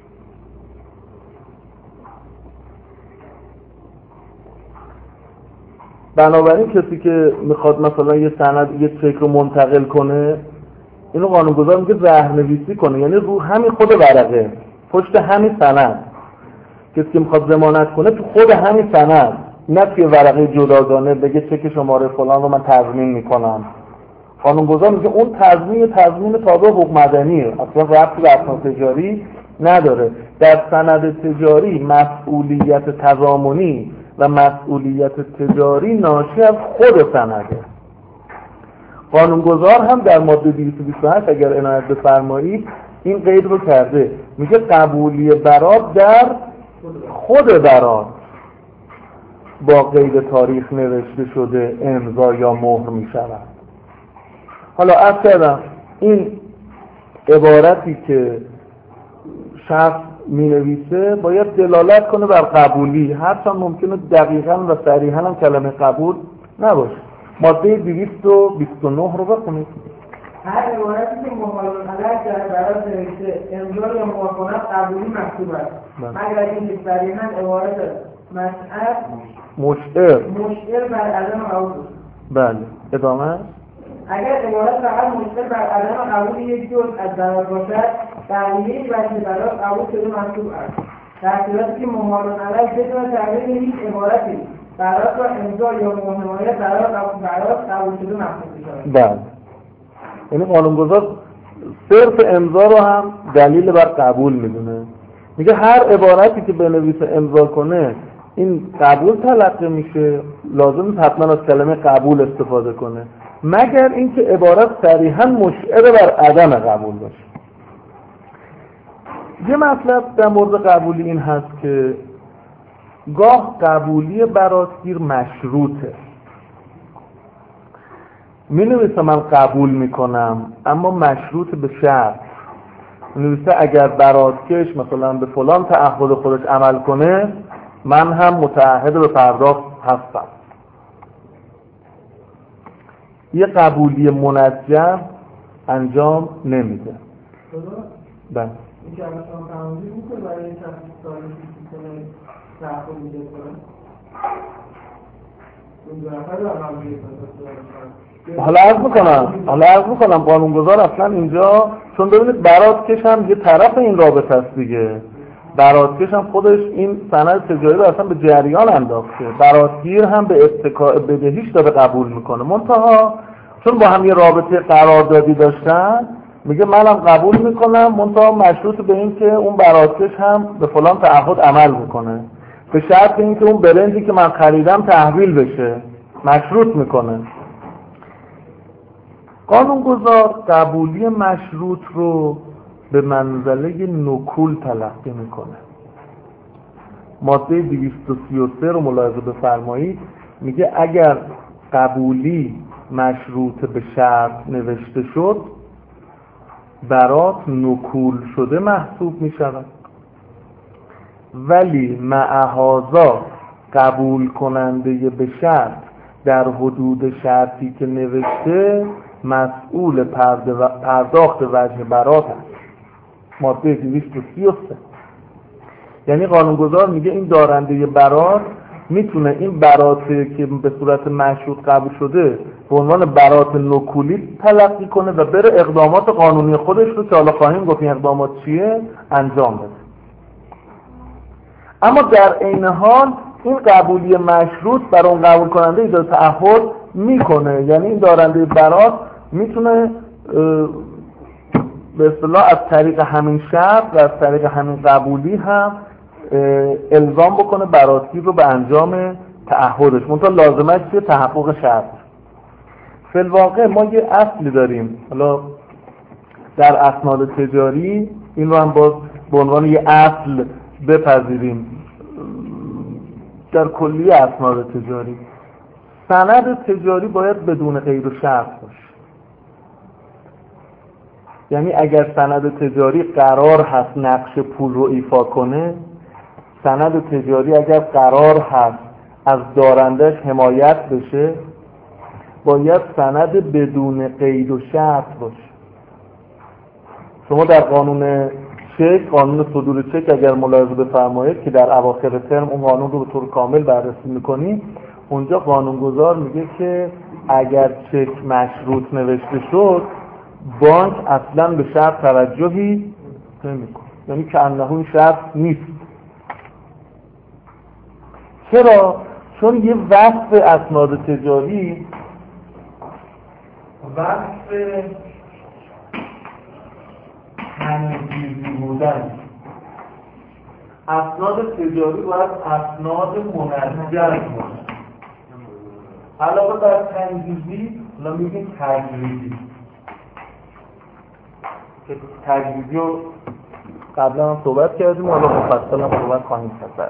بنابراین کسی که میخواد مثلا یه سند یه چک رو منتقل کنه، اینو قانونگذار میگه رهنویسی کنه، یعنی رو همین خود ورقه، پشت همین سند. کسی که میخواد ضمانت کنه تو خود همین سند، نه توی ورقه جداگانه بگه چک شماره فلان رو من تضمین میکنم. قانونگذار میگه اون تضمین تضمین تابع حقوق مدنیه، اصلا ربطی به اسناد تجاری نداره. در سند تجاری مسئولیت تضامنی و مسئولیت تجاری ناشی از خود سنده. قانونگذار هم در ماده دویست و بیست و هشت اگر عنایت بفرمایید این قید رو کرده، میگه قبولی برات در خود برات با قید تاریخ نوشته شده امضا یا مهر میشود. حالا عرض کردم این عبارتی که شخص می نویسه باید دلالت کنه بر قبولی، هرچند ممکنه دقیقاً و صریحاً هم کلمه قبول نباشه. ماده دویست و بیست و نه رو بخونید. هر عبارتی که مخالف علیه در برات نوشته امضا یا موافقت قبولی محسوب است، مگر اینکه صریحاً عبارت مسعر مشعر مشعر بر عدم قبول. بله ادامه. اگر عبارت فقط مشعر بر عدم قبول یک جزء از برات باشد، بقیه وجه برات قبول شده محسوب است. در صورتی که ممارون علیه بدون تغییر هیچ عبارتی برات را امضا یا مهر برات برات قبول شده محسوب می‌شود. بله. یعنی قانونگذار صرف امضا رو هم دلیل بر قبول میدونه. میگه هر عبارتی که بنویسه امضا کنه این قبول تلقی میشه، لازم نیست حتما از کلمه قبول استفاده کنه، مگر اینکه عبارت صریحاً مشعر بر عدم قبول باشه. یه مطلب در مورد قبولی این هست که گاه قبولی براتگیر مشروطه. می نویسه من قبول میکنم اما مشروط به شرط. می نویسه اگر براتکش مثلا به فلان تعهد خودش عمل کنه من هم متعهد به پرداخت هستم. یه قبولی منجم انجام نمیده. بله. این که الان شما فرمودید میکنه برای این شخصی سالی سیستم تعهد میده کنه؟ اون دو نفر رو هم میده. حالا عرض میکنم حالا عرض میکنم قانونگذار اصلا اینجا چون ببینید براتکش هم یه طرف این رابطه است دیگه. براتکش هم خودش این سند تجاری رو اصلا به جریان انداخته، براتگیر هم به اتکا بدهیش داره قبول میکنه، منتها چون با هم یه رابطه قراردادی داشتن میگه منم قبول میکنم، منتها مشروط به این که اون براتکش هم به فلان تعهد عمل میکنه، به شرط این که اون برنجی که من خریدم تحویل بشه، مشروط میکنه. قانونگذار قبولی مشروط رو به منزله نکول تلقی میکنه. ماده دویست و سی و سه رو ملاحظه بفرمایید، میگه اگر قبولی مشروط به شرط نوشته شد برات نکول شده محسوب میشود، ولی معهازا قبول کننده به شرط در حدود شرطی که نوشته مسئول پرداخت وجه برات است. ماده دویست و سی و سه. یعنی قانونگذار میگه این دارنده برات میتونه این براتی که به صورت مشروط قبول شده به عنوان برات نکولی تلقی کنه و بره اقدامات قانونی خودش رو که حالا خواهیم گفت این اقدامات چیه انجام بده. اما در عین حال این قبولی مشروط برای اون قبول کننده ایجاد تعهد میکنه، یعنی این دارنده برات میتونه به اصطلاح از طریق همین شرط و از طریق همین قبولی هم الزام بکنه براتگیر رو به انجام تعهدش، منتها لازمش چیه؟ تحقق شرط. فی الواقع ما یه اصلی داریم، حالا در اسناد تجاری این رو هم باز به عنوان یه اصل بپذیریم. در کلی اسناد تجاری سند تجاری باید بدون قید و شرط باشه. یعنی اگر سند تجاری قرار هست نقش پول رو ایفا کنه، سند تجاری اگر قرار هست از دارندش حمایت بشه، باید سند بدون قید و شرط باشه. شما در قانون چک، قانون صدور چک اگر ملاحظه بفرمایید که در اواخر ترم اون قانون رو به طور کامل بررسی می‌کنیم، اونجا قانونگذار میگه که اگر چک مشروط نوشته شد، بانک اصلا به شرط توجهی نمی‌کنه، یعنی که انه این شرط نیست. چرا؟ چون یه وصف اسناد تجاری، وصف تنظیمی بودن. اسناد تجاری باید اسناد منجز باشه. علاوه بر تنظیمی، حالا میگیم تجریدی. که تجریدی رو قبلا هم صحبت کردیم، حالا مفصل هم صحبت خواهیم کرد.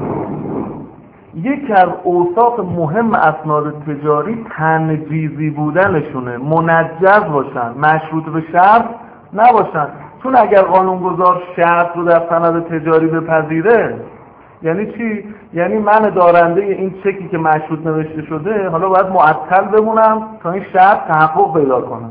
یکی از اوصاف مهم اسناد تجاری تنجیزی بودنشونه، منجز باشن، مشروط به شرط نباشن. چون اگر قانونگذار شرط رو در سند تجاری بپذیره، یعنی چی؟ یعنی من دارنده این چکی که مشروط نوشته شده حالا باید معطل بمونم تا این شرط تحقق پیدا کنه.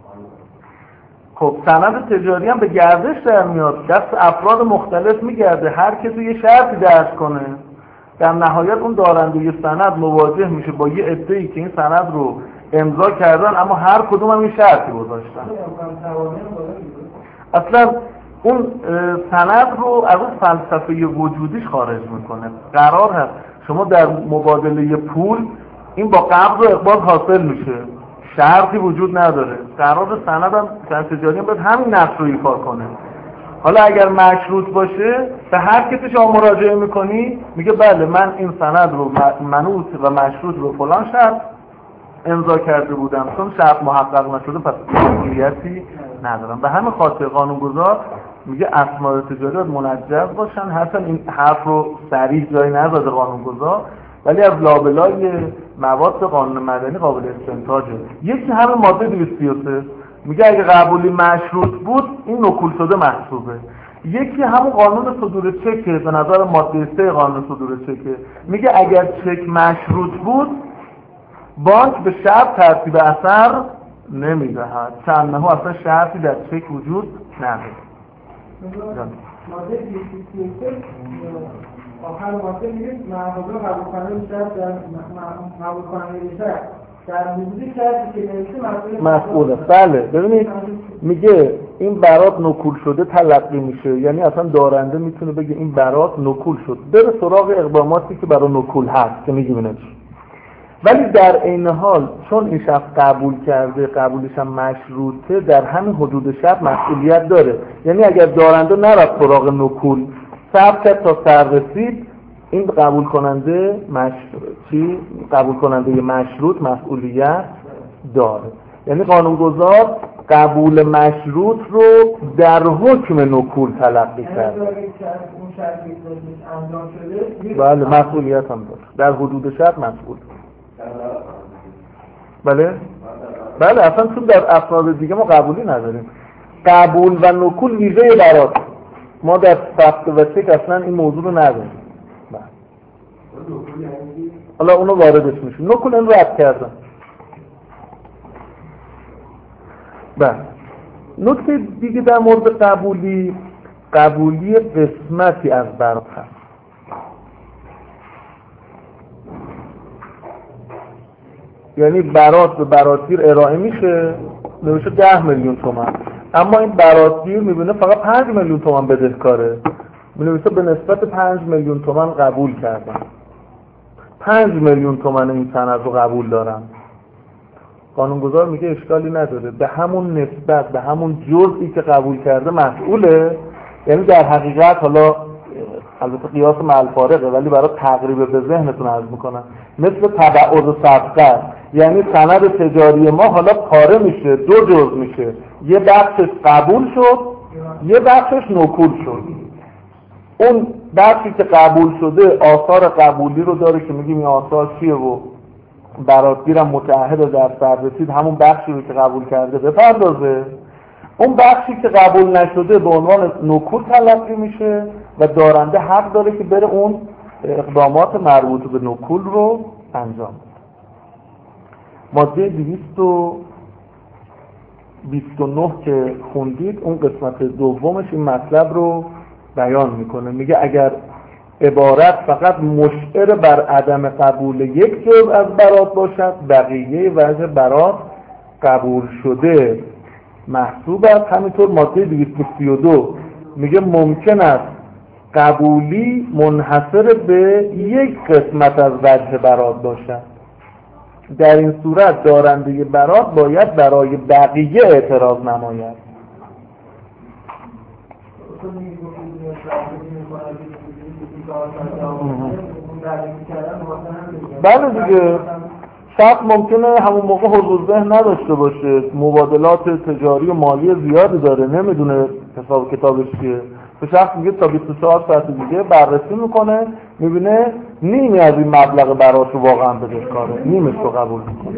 خب سند تجاری هم به گردش در میاد، دست افراد مختلف میگرده، هر کسی یه شرطی درج کنه. در نهایت اون دارنده یه سند مواجه میشه با یه عده‌ای که این سند رو امضا کردن اما هر کدوم هم یه شرطی گذاشتن. اصلا اون سند رو از اون فلسفه وجودیش خارج میکنه. قرار هست شما در مبادله پول این با قبض و اقباض حاصل میشه، شرطی وجود نداره. قرار سند هم سند تجاری هم باید همین نقش رو ایفا کنه. حالا اگر مشروط باشه به هر کسی شما مراجعه میکنی میگه بله من این سند رو منوط و مشروط رو فلان شرط امضا کرده بودم، چون شرط محقق نشده پس مسئولیتی ندارم. به همین خاطر قانونگذار میگه اسناد تجاری باید منجز باشن. حتی این حرف رو صریح جایی نزده قانونگذار، ولی از لابلای مواد قانون مدنی قابل استنتاجه. یکی همه ماده دویست و سی و سه میگه اگه قبولی مشروط بود این نکول شده محسوبه. یکی همون قانون صدور چکه، به نظر ماده سه قانون صدور چکه، میگه اگر چک مشروط بود بانک به شرط ترتیب اثر نمیدهد، چندنه اصلا شرطی در چک وجود نداره. ماده دویست و سی و سه آخر ماده میگه محفوظه قبول کننده شرط در قبول کننده شرط در حدودی شرطی که نوشته مسئوله. بله ببینید میگه این برات نکول شده تلقی میشه، یعنی اصلا دارنده میتونه بگه این برات نکول شد، بره سراغ اقداماتی که برای نکول هست که میگه. ولی در عین حال چون این شخص قبول کرده، قبولش هم مشروطه، در همین حدود شرط مسئولیت داره. یعنی اگر دارنده نرفت سراغ نکول، صبر کرد تا سر رسید، این قبول کننده مشروط چی قبول کننده مشروط مسئولیت داره. یعنی قانونگذار قبول مشروط رو در حکم نکول تلقی کرد. بله مسئولیت هم داره، در حدود شرط مسئول. بله بله اصلا چون در اسناد دیگه ما قبولی نداریم. قبول و نکول ویژه برات، ما در ثبت و چک اصلا این موضوع رو نداریم. حالا اونو واردش میشه. نکول این رو رد کردن. بله نکته دیگه در مورد قبولی، قبولی قسمتی از برات هست. یعنی برات به براتگیر ارائه میشه، نوشه ده میلیون تومان، اما این براتگیر میبینه فقط پنج میلیون تومان بدهکاره، می‌نویسه به نسبت پنج میلیون تومان قبول کردم، پنج میلیون تومان این سند رو قبول دارم. قانونگذار میگه اشکالی نداره، به همون نسبت، به همون جزئی که قبول کرده مسئوله. یعنی در حقیقت، حالا البته قیاس مع الفارقه ولی برای تقریب به ذهنتون عرض میکنم، مثل تبعض و سبقت، یعنی سند تجاری ما حالا پاره میشه، دو جزء میشه، یه بخشش قبول شد، یه بخشش نکول شد. اون بخشی که قبول شده آثار قبولی رو داره که میگیم این آثار چیه و براتگیرم متعهد در سر رسید همون بخشی رو که قبول کرده بپردازه، اون بخشی که قبول نشده به عنوان نکول تلقی میشه و دارنده حق داره که بره اون اقدامات مربوط به نکول رو انجام بده. ماده دویست و بیست و نه که خوندید اون قسمت دومش این مطلب رو بیان میکنه، میگه اگر عبارت فقط مشعر بر عدم قبول یک جزء از برات باشد، بقیه وجه برات قبول شده محسوب است. همینطور ماده دویست و سی و دو میگه ممکن است قبولی منحصر به یک قسمت از وجه برات باشد، در این صورت دارنده برات باید برای بقیه اعتراض نماید. بله دیگه، شخص ممکنه همون موقع حضور ذهن نداشته باشه، مبادلات تجاری و مالی زیادی داره، نمیدونه حساب کتابش چیه. تو شخص میگه تا بیست و چهار ساعت دیگه بررسی میکنه، میبینه نیمی از این مبلغ براشو واقعا بدهکاره، نیمش رو قبول میکنه.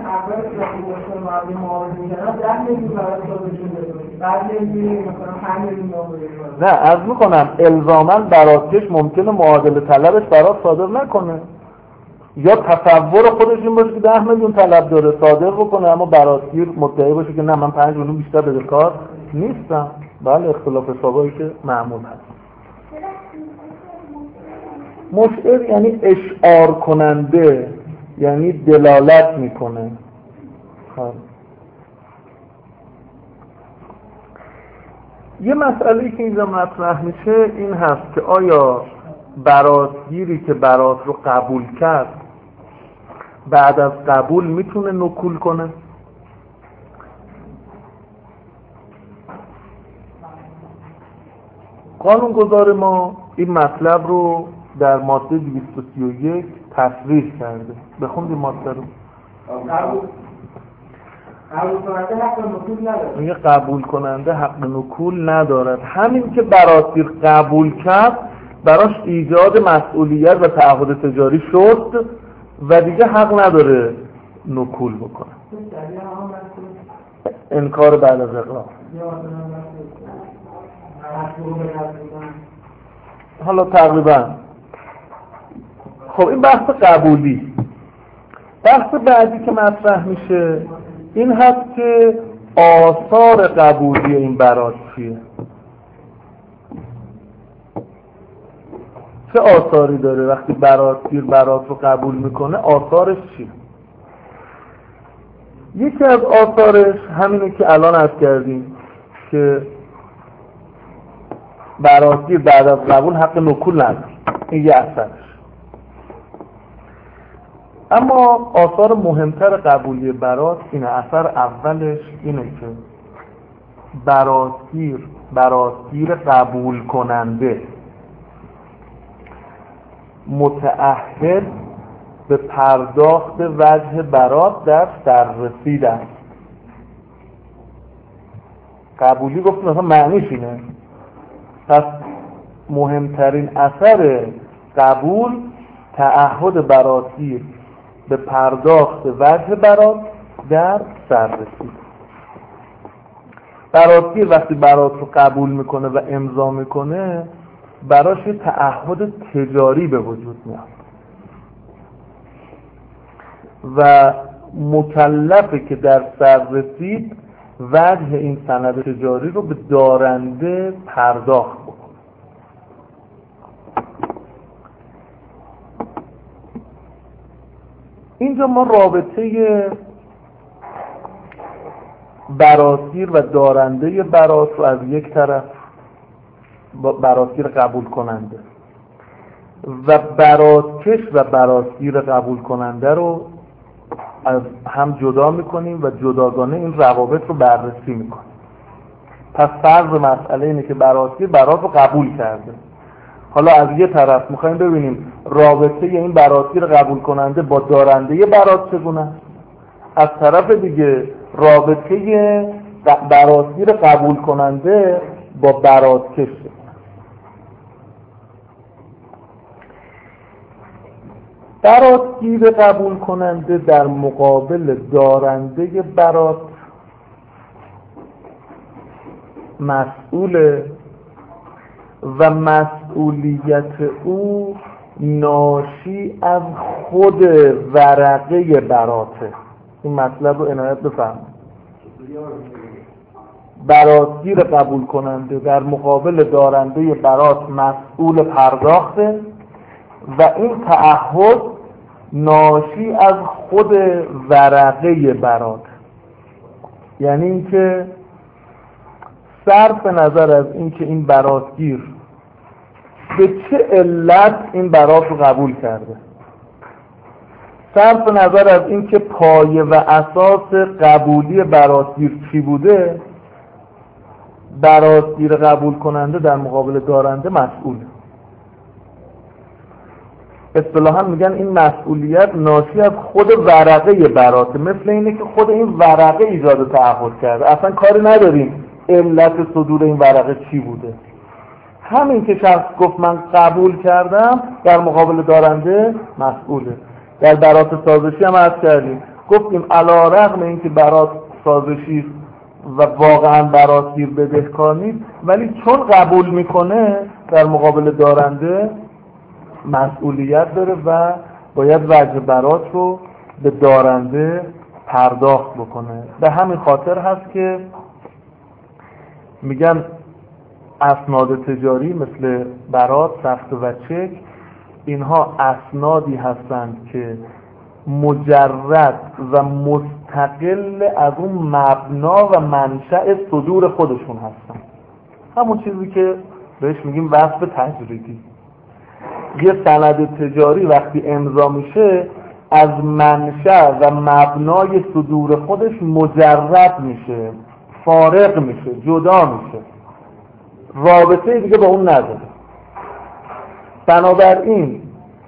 نه عرض میکنم الزاماً براتش ممکنه معادله طلبش برات صادر نکنه، یا تصور خودش این باشه که ده میلیون طلب داره صادر بکنه، اما براتگیر مدعی باشه که نه من پنج میلیون بیشتر بدهکار نیستم. بله اختلاف حسابایی که معمول هست. مشعر یعنی اشعار کننده، یعنی دلالت میکنه. یه مسئله که اینجا مطرح میشه این هست که آیا براتگیری که برات رو قبول کرد بعد از قبول میتونه نکول کنه؟ قانونگذار ما این مطلب رو در ماده دویست و سی و یک تصریح کرده. بخوندیم ماده رو. قبول کننده حق نکول نداره. میگه قبول کننده حق نکول ندارد. همین که براتگیر قبول کرد براش ایجاد مسئولیت و تعهد تجاری شد و دیگه حق نداره نکول بکنه. انکار بعد از اقرار. حالا تقریبا خب این بحث قبولی. بحث بعدی که مطرح میشه این هست که آثار قبولی این برات چیه؟ چه آثاری داره وقتی براتگیر برات رو قبول میکنه؟ آثارش چیه؟ یکی از آثارش همینه که الان عرض کردیم که براتگیر بعد از قبول حق نکول نداره، این یه اثرش. اما آثار مهمتر قبولی برات اینه. اثر اولش اینه که براتگیر براتگیر قبول کننده متعهد به پرداخت وجه برات در سررسید است. قبولی گفتیم مثلا معنیش اینه. پس مهمترین اثر قبول تعهد براتگیر به پرداخت وجه برات در سررسید. براتگیر وقتی برات رو قبول میکنه و امضا میکنه براش یه تعهد تجاری به وجود میاد و مکلفه که در سررسید وجه این سند تجاری رو به دارنده پرداخت بکنه. اینجا ما رابطه براتگیر و دارنده برات رو از یک طرف براتگیر قبول کننده و براتکش و براتگیر قبول کننده رو از هم جدا میکنیم و جداگانه این روابط رو بررسی میکنیم. پس فرض مسئله اینه که براتگیر برات رو قبول کرده. حالا از یه طرف میخوایم ببینیم رابطه این براتگیر قبول کننده با دارنده برات چگونه است. از طرف دیگه رابطه براتگیر قبول کننده با براتکش. براتگیر قبول کننده در مقابل دارنده برات مسئول و مسئولیت او ناشی از خود ورقه براته. این مطلب رو عنایت بفرمایید. براتگیر قبول کننده در مقابل دارنده برات مسئول پرداخته و این تعهد ناشی از خود ورقه برات، یعنی اینکه صرف نظر از اینکه این براتگیر به چه علت این برات رو قبول کرده، صرف نظر از اینکه پایه و اساس قبولی براتگیر چی بوده، براتگیر قبول کننده در مقابل دارنده مسئول. اصطلاحاً میگن این مسئولیت ناشی از خود ورقه براته، مثل اینه که خود این ورقه ایجاد تعهد کرده، اصلا کاری نداریم علت صدور این ورقه چی بوده. همین که شخص گفت من قبول کردم در مقابل دارنده مسئوله. در برات سازشی هم عرض کردیم، گفتیم علی رغم اینکه برات سازشی و واقعا براتگیر بدهکار نیست، ولی چون قبول میکنه در مقابل دارنده مسئولیت داره و باید وجه برات رو به دارنده پرداخت بکنه. به همین خاطر هست که میگن اسناد تجاری مثل برات، سفته و چک، اینها اسنادی هستند که مجرد و مستقل از اون مبنا و منشأ صدور خودشون هستن. همون چیزی که بهش میگیم وصف تجریدی. یه سند تجاری وقتی امضا میشه از منشأ و مبنای صدور خودش مجرد میشه، فارغ میشه، جدا میشه، رابطه دیگه با اون نداره. بنابراین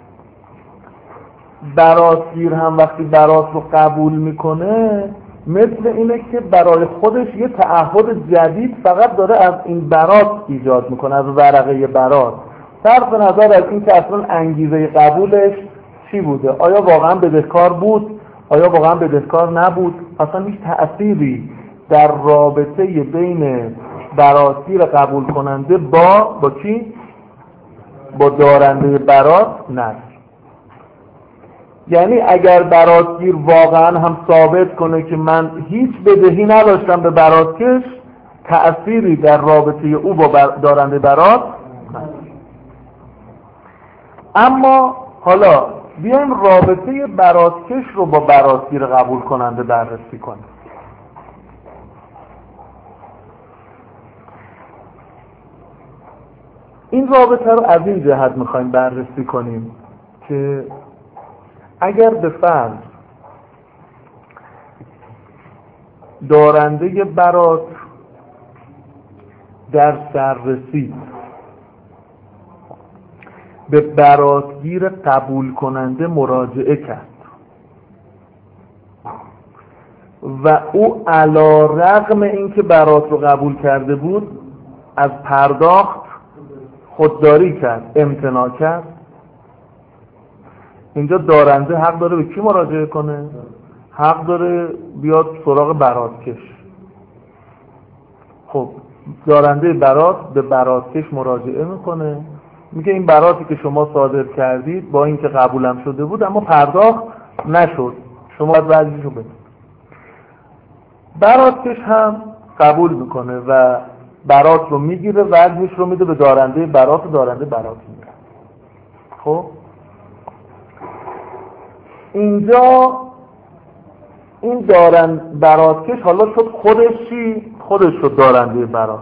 براتگیر هم وقتی برات رو قبول میکنه مثل اینه که برای خودش یه تعهد جدید فقط داره از این برات ایجاد میکنه، از ورقه برات، صرف نظر از این که اصلا انگیزه قبولش چی بوده، آیا واقعا بدهکار بود، آیا واقعا بدهکار نبود، اصلا هیچ تأثیری در رابطه بین براتگیر قبول کننده با با کی؟ با دارنده برات نداره. یعنی اگر براتگیر واقعا هم ثابت کنه که من هیچ بدهی نداشتم به براتکش، تأثیری در رابطه او با دارنده برات نداره. اما حالا بیایم رابطه براتکش رو با براتگیر قبول کننده بررسی کنیم. این رابطه رو از این جهت میخوایم بررسی کنیم که اگر به فرض دارنده برات در سررسی به براتگیر قبول کننده مراجعه کرد و او علی رغم اینکه برات رو قبول کرده بود از پرداخت خودداری کرد، امتناع کرد، اینجا دارنده حق داره به کی مراجعه کنه؟ حق داره بیاد سراغ براتکش. خب دارنده برات به براتکش مراجعه میکنه، میگه این براتی که شما صادر کردید با اینکه قبولم شده بود اما پرداخت نشد، شما باید وجهشو بدید. براتکش هم قبول میکنه و برات رو میگیره، وجهش رو میده به دارنده برات و دارنده برات میگیره. خب اینجا این دارن براتکش حالا شد خودش چی؟ خودش شد دارنده برات.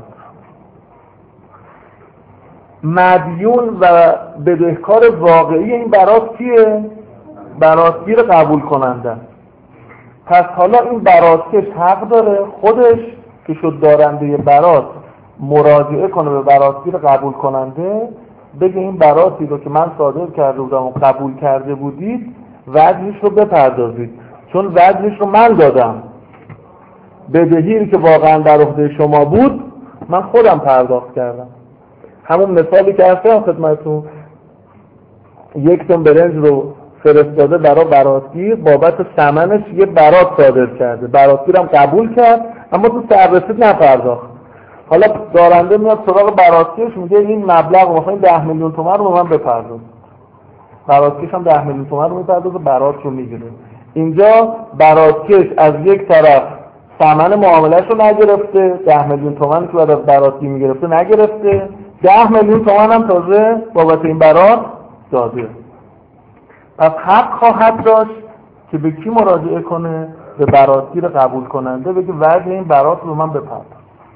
مدیون و بدهکار واقعی این برات کیه؟ براتگیر قبول کننده. پس حالا این براتکش حق داره خودش که شد دارنده برات مراجعه کنه به براتگیر قبول کننده، بگه این براتی رو که من صادر کرده بودم و قبول کرده بودید وجهش رو بپردازید، چون وجهش رو من دادم، بدهی که واقعا در عهده شما بود من خودم پرداخت کردم. همون مثالی که اصلا خدمتون یک تن برنج رو فرستاده برای براتگیر، بابت ثمنش یه برات صادر کرده، براتگیر هم قبول کرد اما تو سررسید نپرداخت. حالا دارنده میاد سراغ براتگیرش میگه این مبلغ مثلا ده میلیون تومان رو به من بپرداز. براتگیرش هم ده میلیون تومان رو میپردازه، برات رو میگیره. اینجا براتگیرش از یک طرف ثمن معاملهش رو نگرفته، ده میلیون تومان که بعد از براتگیر میگرفته نگرفته، ده میلیون تومان هم تازه بابت این برات داده. پس حق خواهد داشت که به کی مراجعه کنه؟ به براتگیر قبول کننده، بگه وجه این برات رو من بپرداز.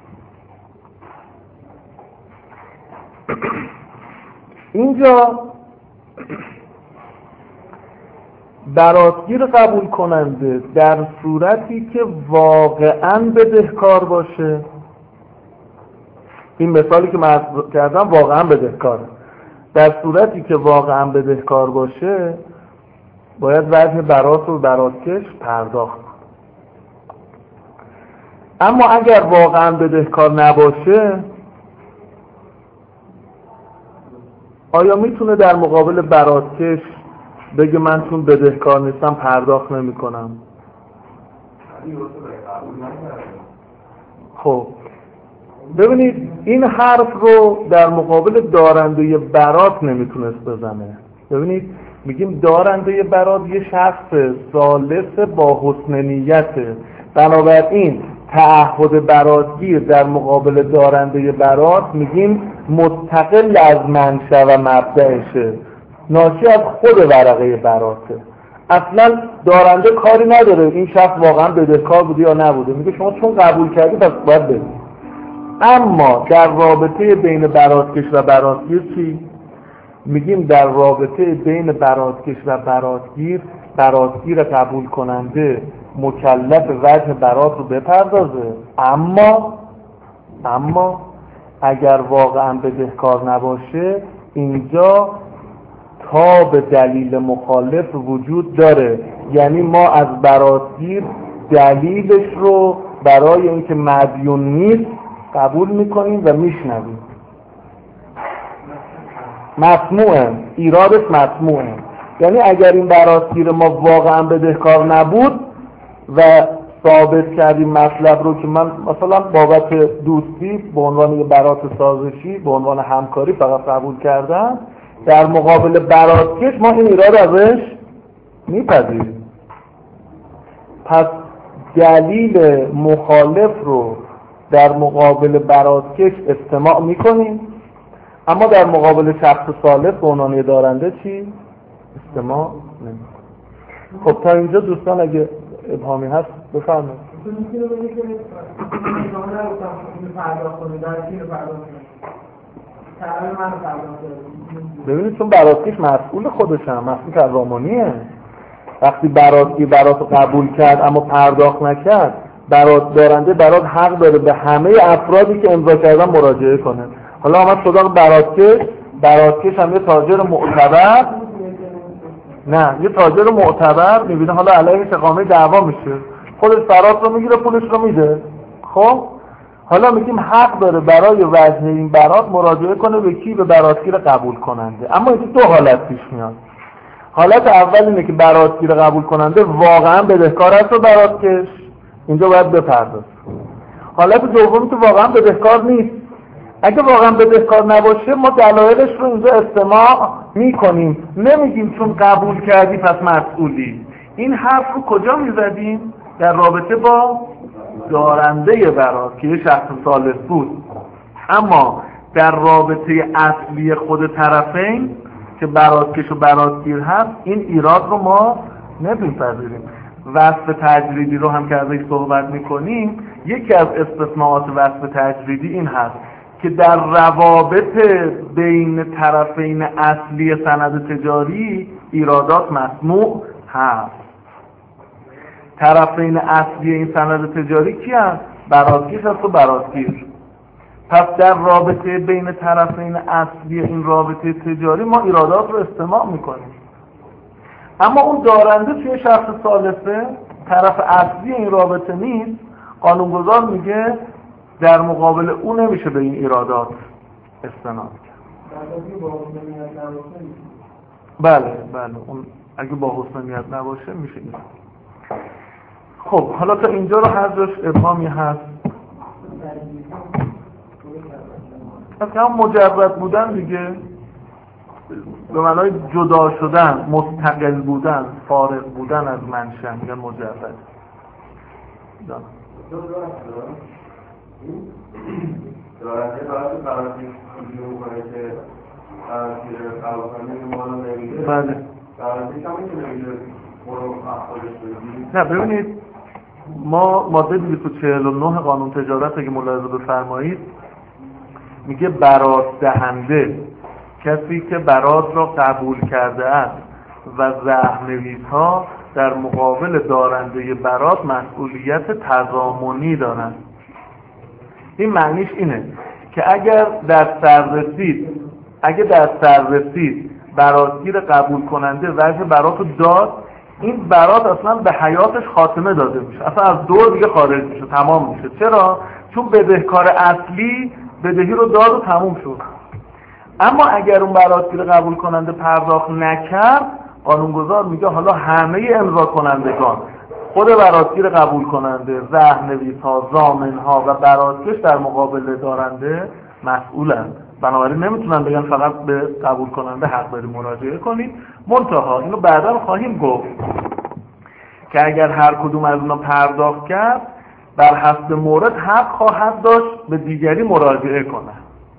اینجا براتگیر قبول کننده در صورتی که واقعاً بدهکار باشه، این مثالی که من کردم واقعاً بدهکاره، در صورتی که واقعاً بدهکار باشه باید وجه برات رو براتکش پرداخت. اما اگر واقعاً بدهکار نباشه، آیا میتونه در مقابل براتکش بگه من چون بدهکار نیستم پرداخت نمی کنم؟ خب ببینید این حرف رو در مقابل دارنده برات نمیتونست بزنه. ببینید میگیم دارنده برات یه شخص ثالث با حسن نیته، بنابراین تعهد براتگیر در مقابل دارنده برات میگیم مستقل از منشأ و مبدأشه، ناشی از خود ورقه براته. اصلا دارنده کاری نداره این شخص واقعا بدهکار بوده یا نبوده، میگه شما چون قبول کردی پس باید بدید. اما در رابطه بین براتکش و براتگیر چی؟ میگیم در رابطه بین براتکش و براتگیر، براتگیر قبول کننده مکلف وجه برات رو بپردازه، اما اما اگر واقعا بدهکار نباشه اینجا تا به دلیل مخالف وجود داره، یعنی ما از براتگیر دلیلش رو برای اینکه مدیون نیست قبول میکنیم و میشنویم. مسموعه، ایرادش مسموعه، یعنی اگر این براتگیر ما واقعا بدهکار نبود و ثابت کردیم مطلب رو که من مثلا بابت دوستی به عنوان یه برات سازشی به عنوان همکاری فقط قبول کردم، در مقابل براتکش ما این ایراد ازش میپذیریم. پس دلیل مخالف رو در مقابل براتکش استماع میکنیم، اما در مقابل شخص ثالث به عنوان دارنده چی؟ استماع نمیکنیم. خب تا اینجا دوستان اگه ابهامی هست بفرمایید. ببینید چون براتگیر مسئول خودش هم مسئول کرامانیه، وقتی براتگیر برات قبول کرد اما پرداخت نکرد، برات دارنده برات حق داره به همه افرادی که امضا کردن مراجعه کنه. حالا آمد سراغ براتکش، براتکش هم یه تاجر معتبر، نه یه تاجر معتبر میبینه حالا علیهش اقامه دعوا میشه، خودش برات رو میگیره پولش رو میده. خب حالا میگیم حق داره برای وجه این برات مراجعه کنه به کی؟ به براتگیر قبول کننده. اما این دو حالت پیش میاد. حالت اول اینه که براتگیر قبول کننده واقعا بدهکار است و براتکش اینجا باید بپردازه. حالت دومی که واقعا بدهکار نیست. اگه واقعا بدهکار نباشه ما دلایلش رو اینجا استماع میکنیم، نمیگیم چون قبول کردی پس مسئولی. این حرف رو کجا میزدیم؟ در رابطه با دارنده برات که یه شخص ثالث بود. اما در رابطه اصلی خود طرفین که براتکش و براتگیر هست این ایراد رو ما نمیپذیریم. وصف تجریدی رو هم که ازش صحبت میکنیم، یکی از استثناءات وصف تجریدی این هست که در روابط بین طرفین اصلی سند تجاری ایرادات مسموع هست. طرفین اصلی این سند تجاری کی هست؟ براتگیر هست و براتگیر. پس در رابطه بین طرفین اصلی این رابطه تجاری ما ایرادات رو استماع میکنیم. اما اون دارنده توی شخص ثالثه طرف اصلی این رابطه نیست، قانونگذار میگه در مقابل اون نمیشه به این ایرادات استناد کرد. بله بله اون اگه با حسن نیت نباشه میشه این. خب حالا تا اینجا رو هر جاش ابهامی هست پس هم مجرد بودن دیگه به معنای جدا شدن، مستقل بودن، فارغ بودن از منشأ میگن مجرد. دارم دارنده باید فرانسی کنجور کنه که فرانسی رو قوانین ما رو نمیده بله فرانسی کمی که نمیده برو خودش بگید. نه ببینید ما ماده دویست و چهل و نه قانون تجارت اگه ملاحظه بفرمایید میگه برات دهنده کسی که برات را قبول کرده است و زحم‌نویس ها در مقابل دارنده برات مسئولیت تضامنی دارند. این معنیش اینه که اگر در سررسید اگر در سررسید براتگیر قبول کننده وجه برات رو داد، این برات اصلا به حیاتش خاتمه داده میشه، اصلا از دور دیگه خارج میشه، تمام میشه. چرا؟ چون بدهکار اصلی بدهی رو داد و تموم شد. اما اگر اون براتگیر قبول کننده پرداخت نکرد، قانونگذار میگه حالا همه امضا کنندگان، خود براتگیر قبول کننده، زحم‌نویس‌ها، ضامن‌ها و براتکش در مقابل دارنده مسئولند. بنابراین نمیتونن بگن فقط به قبول کننده حق داری مراجعه کنید. منتها اینو بعدا خواهیم گفت که اگر هر کدوم از اونا پرداخت کرد، بر حسب مورد حق خواهد داشت به دیگری مراجعه کنه.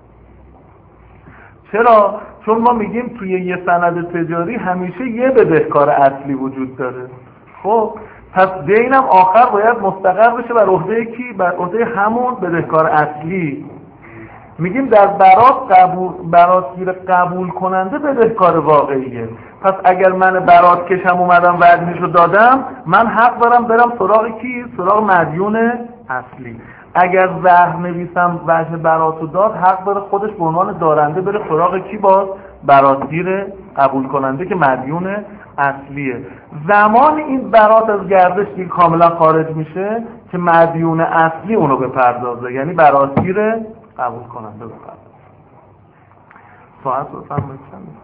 چرا؟ چون ما میگیم توی یه سند تجاری همیشه یه بدهکار اصلی وجود داره. خب پس دینم آخر باید مستقر بشه بر عهده کی؟ بر عهده همون بدهکار اصلی. میگیم در برات قبول براتگیر قبول کننده بدهکار واقعیه. پس اگر من برات کشم اومدم وعده‌شو دادم، من حق دارم برم سراغ کی؟ سراغ مدیون اصلی. اگر زحم‌نویسم وجه براتو داد، حق داره خودش به عنوان دارنده بره سراغ کی؟ باز براتگیر قبول کننده که مدیون اصلیه. زمان این برات از گردش دیگه کاملا خارج میشه که مدیون اصلی اونو بپردازه، یعنی براتگیر قبول کننده بپردازه. ساعت رو فهمید چند؟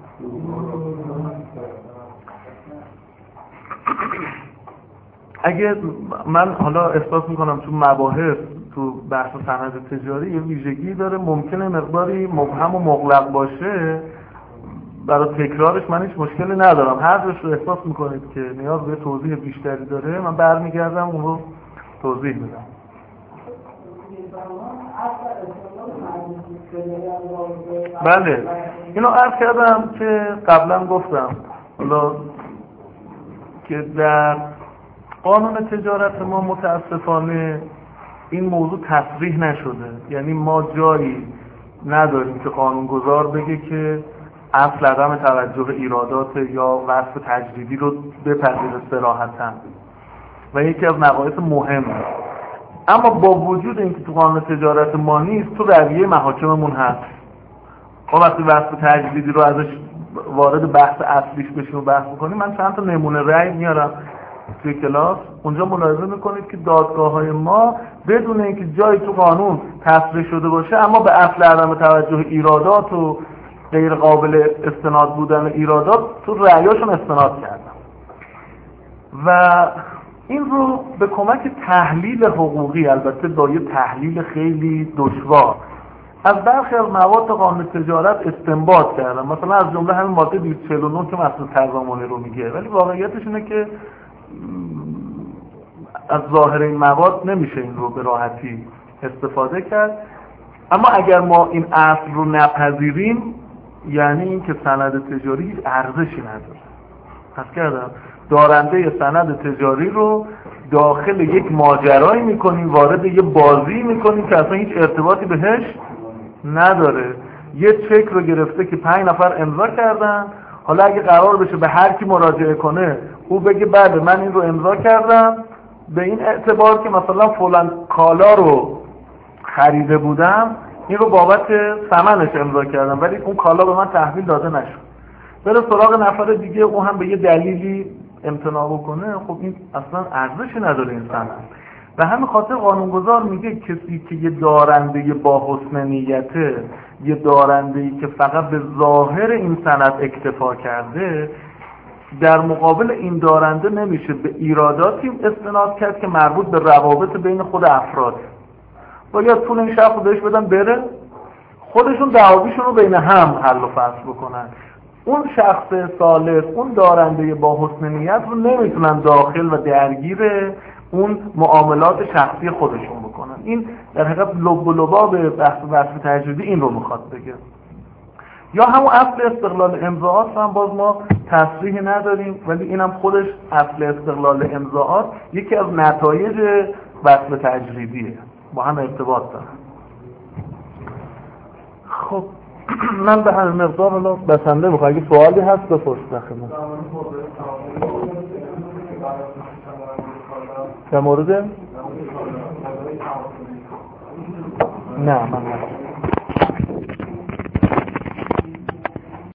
اگه من حالا احساس میکنم چون مباحث تو بحث سند تجاری یه ویژگی داره، ممکنه مقداری مبهم و مغلق باشه، برای تکرارش من هیچ مشکلی ندارم. هر جاش رو احساس میکنید که نیاز به توضیح بیشتری داره، من برمیگردم اون رو توضیح میدم. بله اینو عرض کردم که قبلا گفتم حالا که در قانون تجارت ما متاسفانه این موضوع تصریح نشده. یعنی ما جایی نداریم که قانونگذار بگه که اصل عدم توجه ایرادات یا وصف تجدیدی رو بپذیره صراحتاً و یکی از مباحث مهمه. اما با وجود اینکه تو قانون تجارت ما نیست، تو رویه محاکممون هست. ما وقتی وصف تجدیدی رو ازش وارد بحث اصلیش بشیم و بحث می‌کنیم، من چند تا نمونه رأی میارم توی کلاس، اونجا ملاحظه میکنید که دادگاه‌های ما بدون اینکه جایی تو قانون تصریح شده باشه، اما به اصل عدم توجه ایرادات و غیر قابل استناد بودن ایرادات تو رأیاشون استناد کردن و این رو به کمک تحلیل حقوقی، البته با یه تحلیل خیلی دشوار، از برخی از مواد قانون تجارت استنباط کردن. مثلا از جمله همین ماده دویست و چهل و نه که مسئله تضامنی رو میگه، ولی واقعیتش اینه که از ظاهر این مواد نمیشه این رو به راحتی استفاده کرد. اما اگر ما این اصل رو نپذیریم، یعنی این که سند تجاری هیچ ارزشی نداره. پس کردم دارنده سند تجاری رو داخل یک ماجرایی میکنیم، وارد یه بازی میکنیم که اصلا هیچ ارتباطی بهش نداره. یه چک رو گرفته که پنج نفر امضا کردن، حالا اگه قرار بشه به هر کی مراجعه کنه او بگه بله من این رو امضا کردم به این اعتبار که مثلا فلان کالا رو خریده بودم، این رو بابت ثمنش امضا کردم، ولی اون کالا به من تحویل داده نشد. بره سراغ نفر دیگه او هم به یه دلیلی امتناع بکنه، خب این اصلا ارزشی نداره این سند. و همین خاطر قانونگذار میگه کسی که یه دارنده با حسن نیته، یه دارنده‌ای که فقط به ظاهر این سند اکتفا کرده، در مقابل این دارنده نمیشه به ایراداتی استناد کرد که مربوط به روابط بین خود افراد. باید پول این شخص رو بهش بدن بره، خودشون دعویشون رو بین هم حل و فصل بکنن. اون شخص صالح، اون دارنده با حسن نیت رو نمیتونن داخل و درگیر اون معاملات شخصی خودشون بکنن. این در حقیقت لب و لباب بحث وصف تجریدی این رو میخواد بگه. یا همون اصل استقلال امضاءات هم باز ما تصریح نداریم، ولی اینم خودش اصل استقلال امضاءات یکی از نتایج وصف تجریدیه، با هم ارتباط داره. خب من به هر مقدار حالا بسنده بخواه، اگه سوالی هست بپرس داخل من. در مورد؟ نه من نه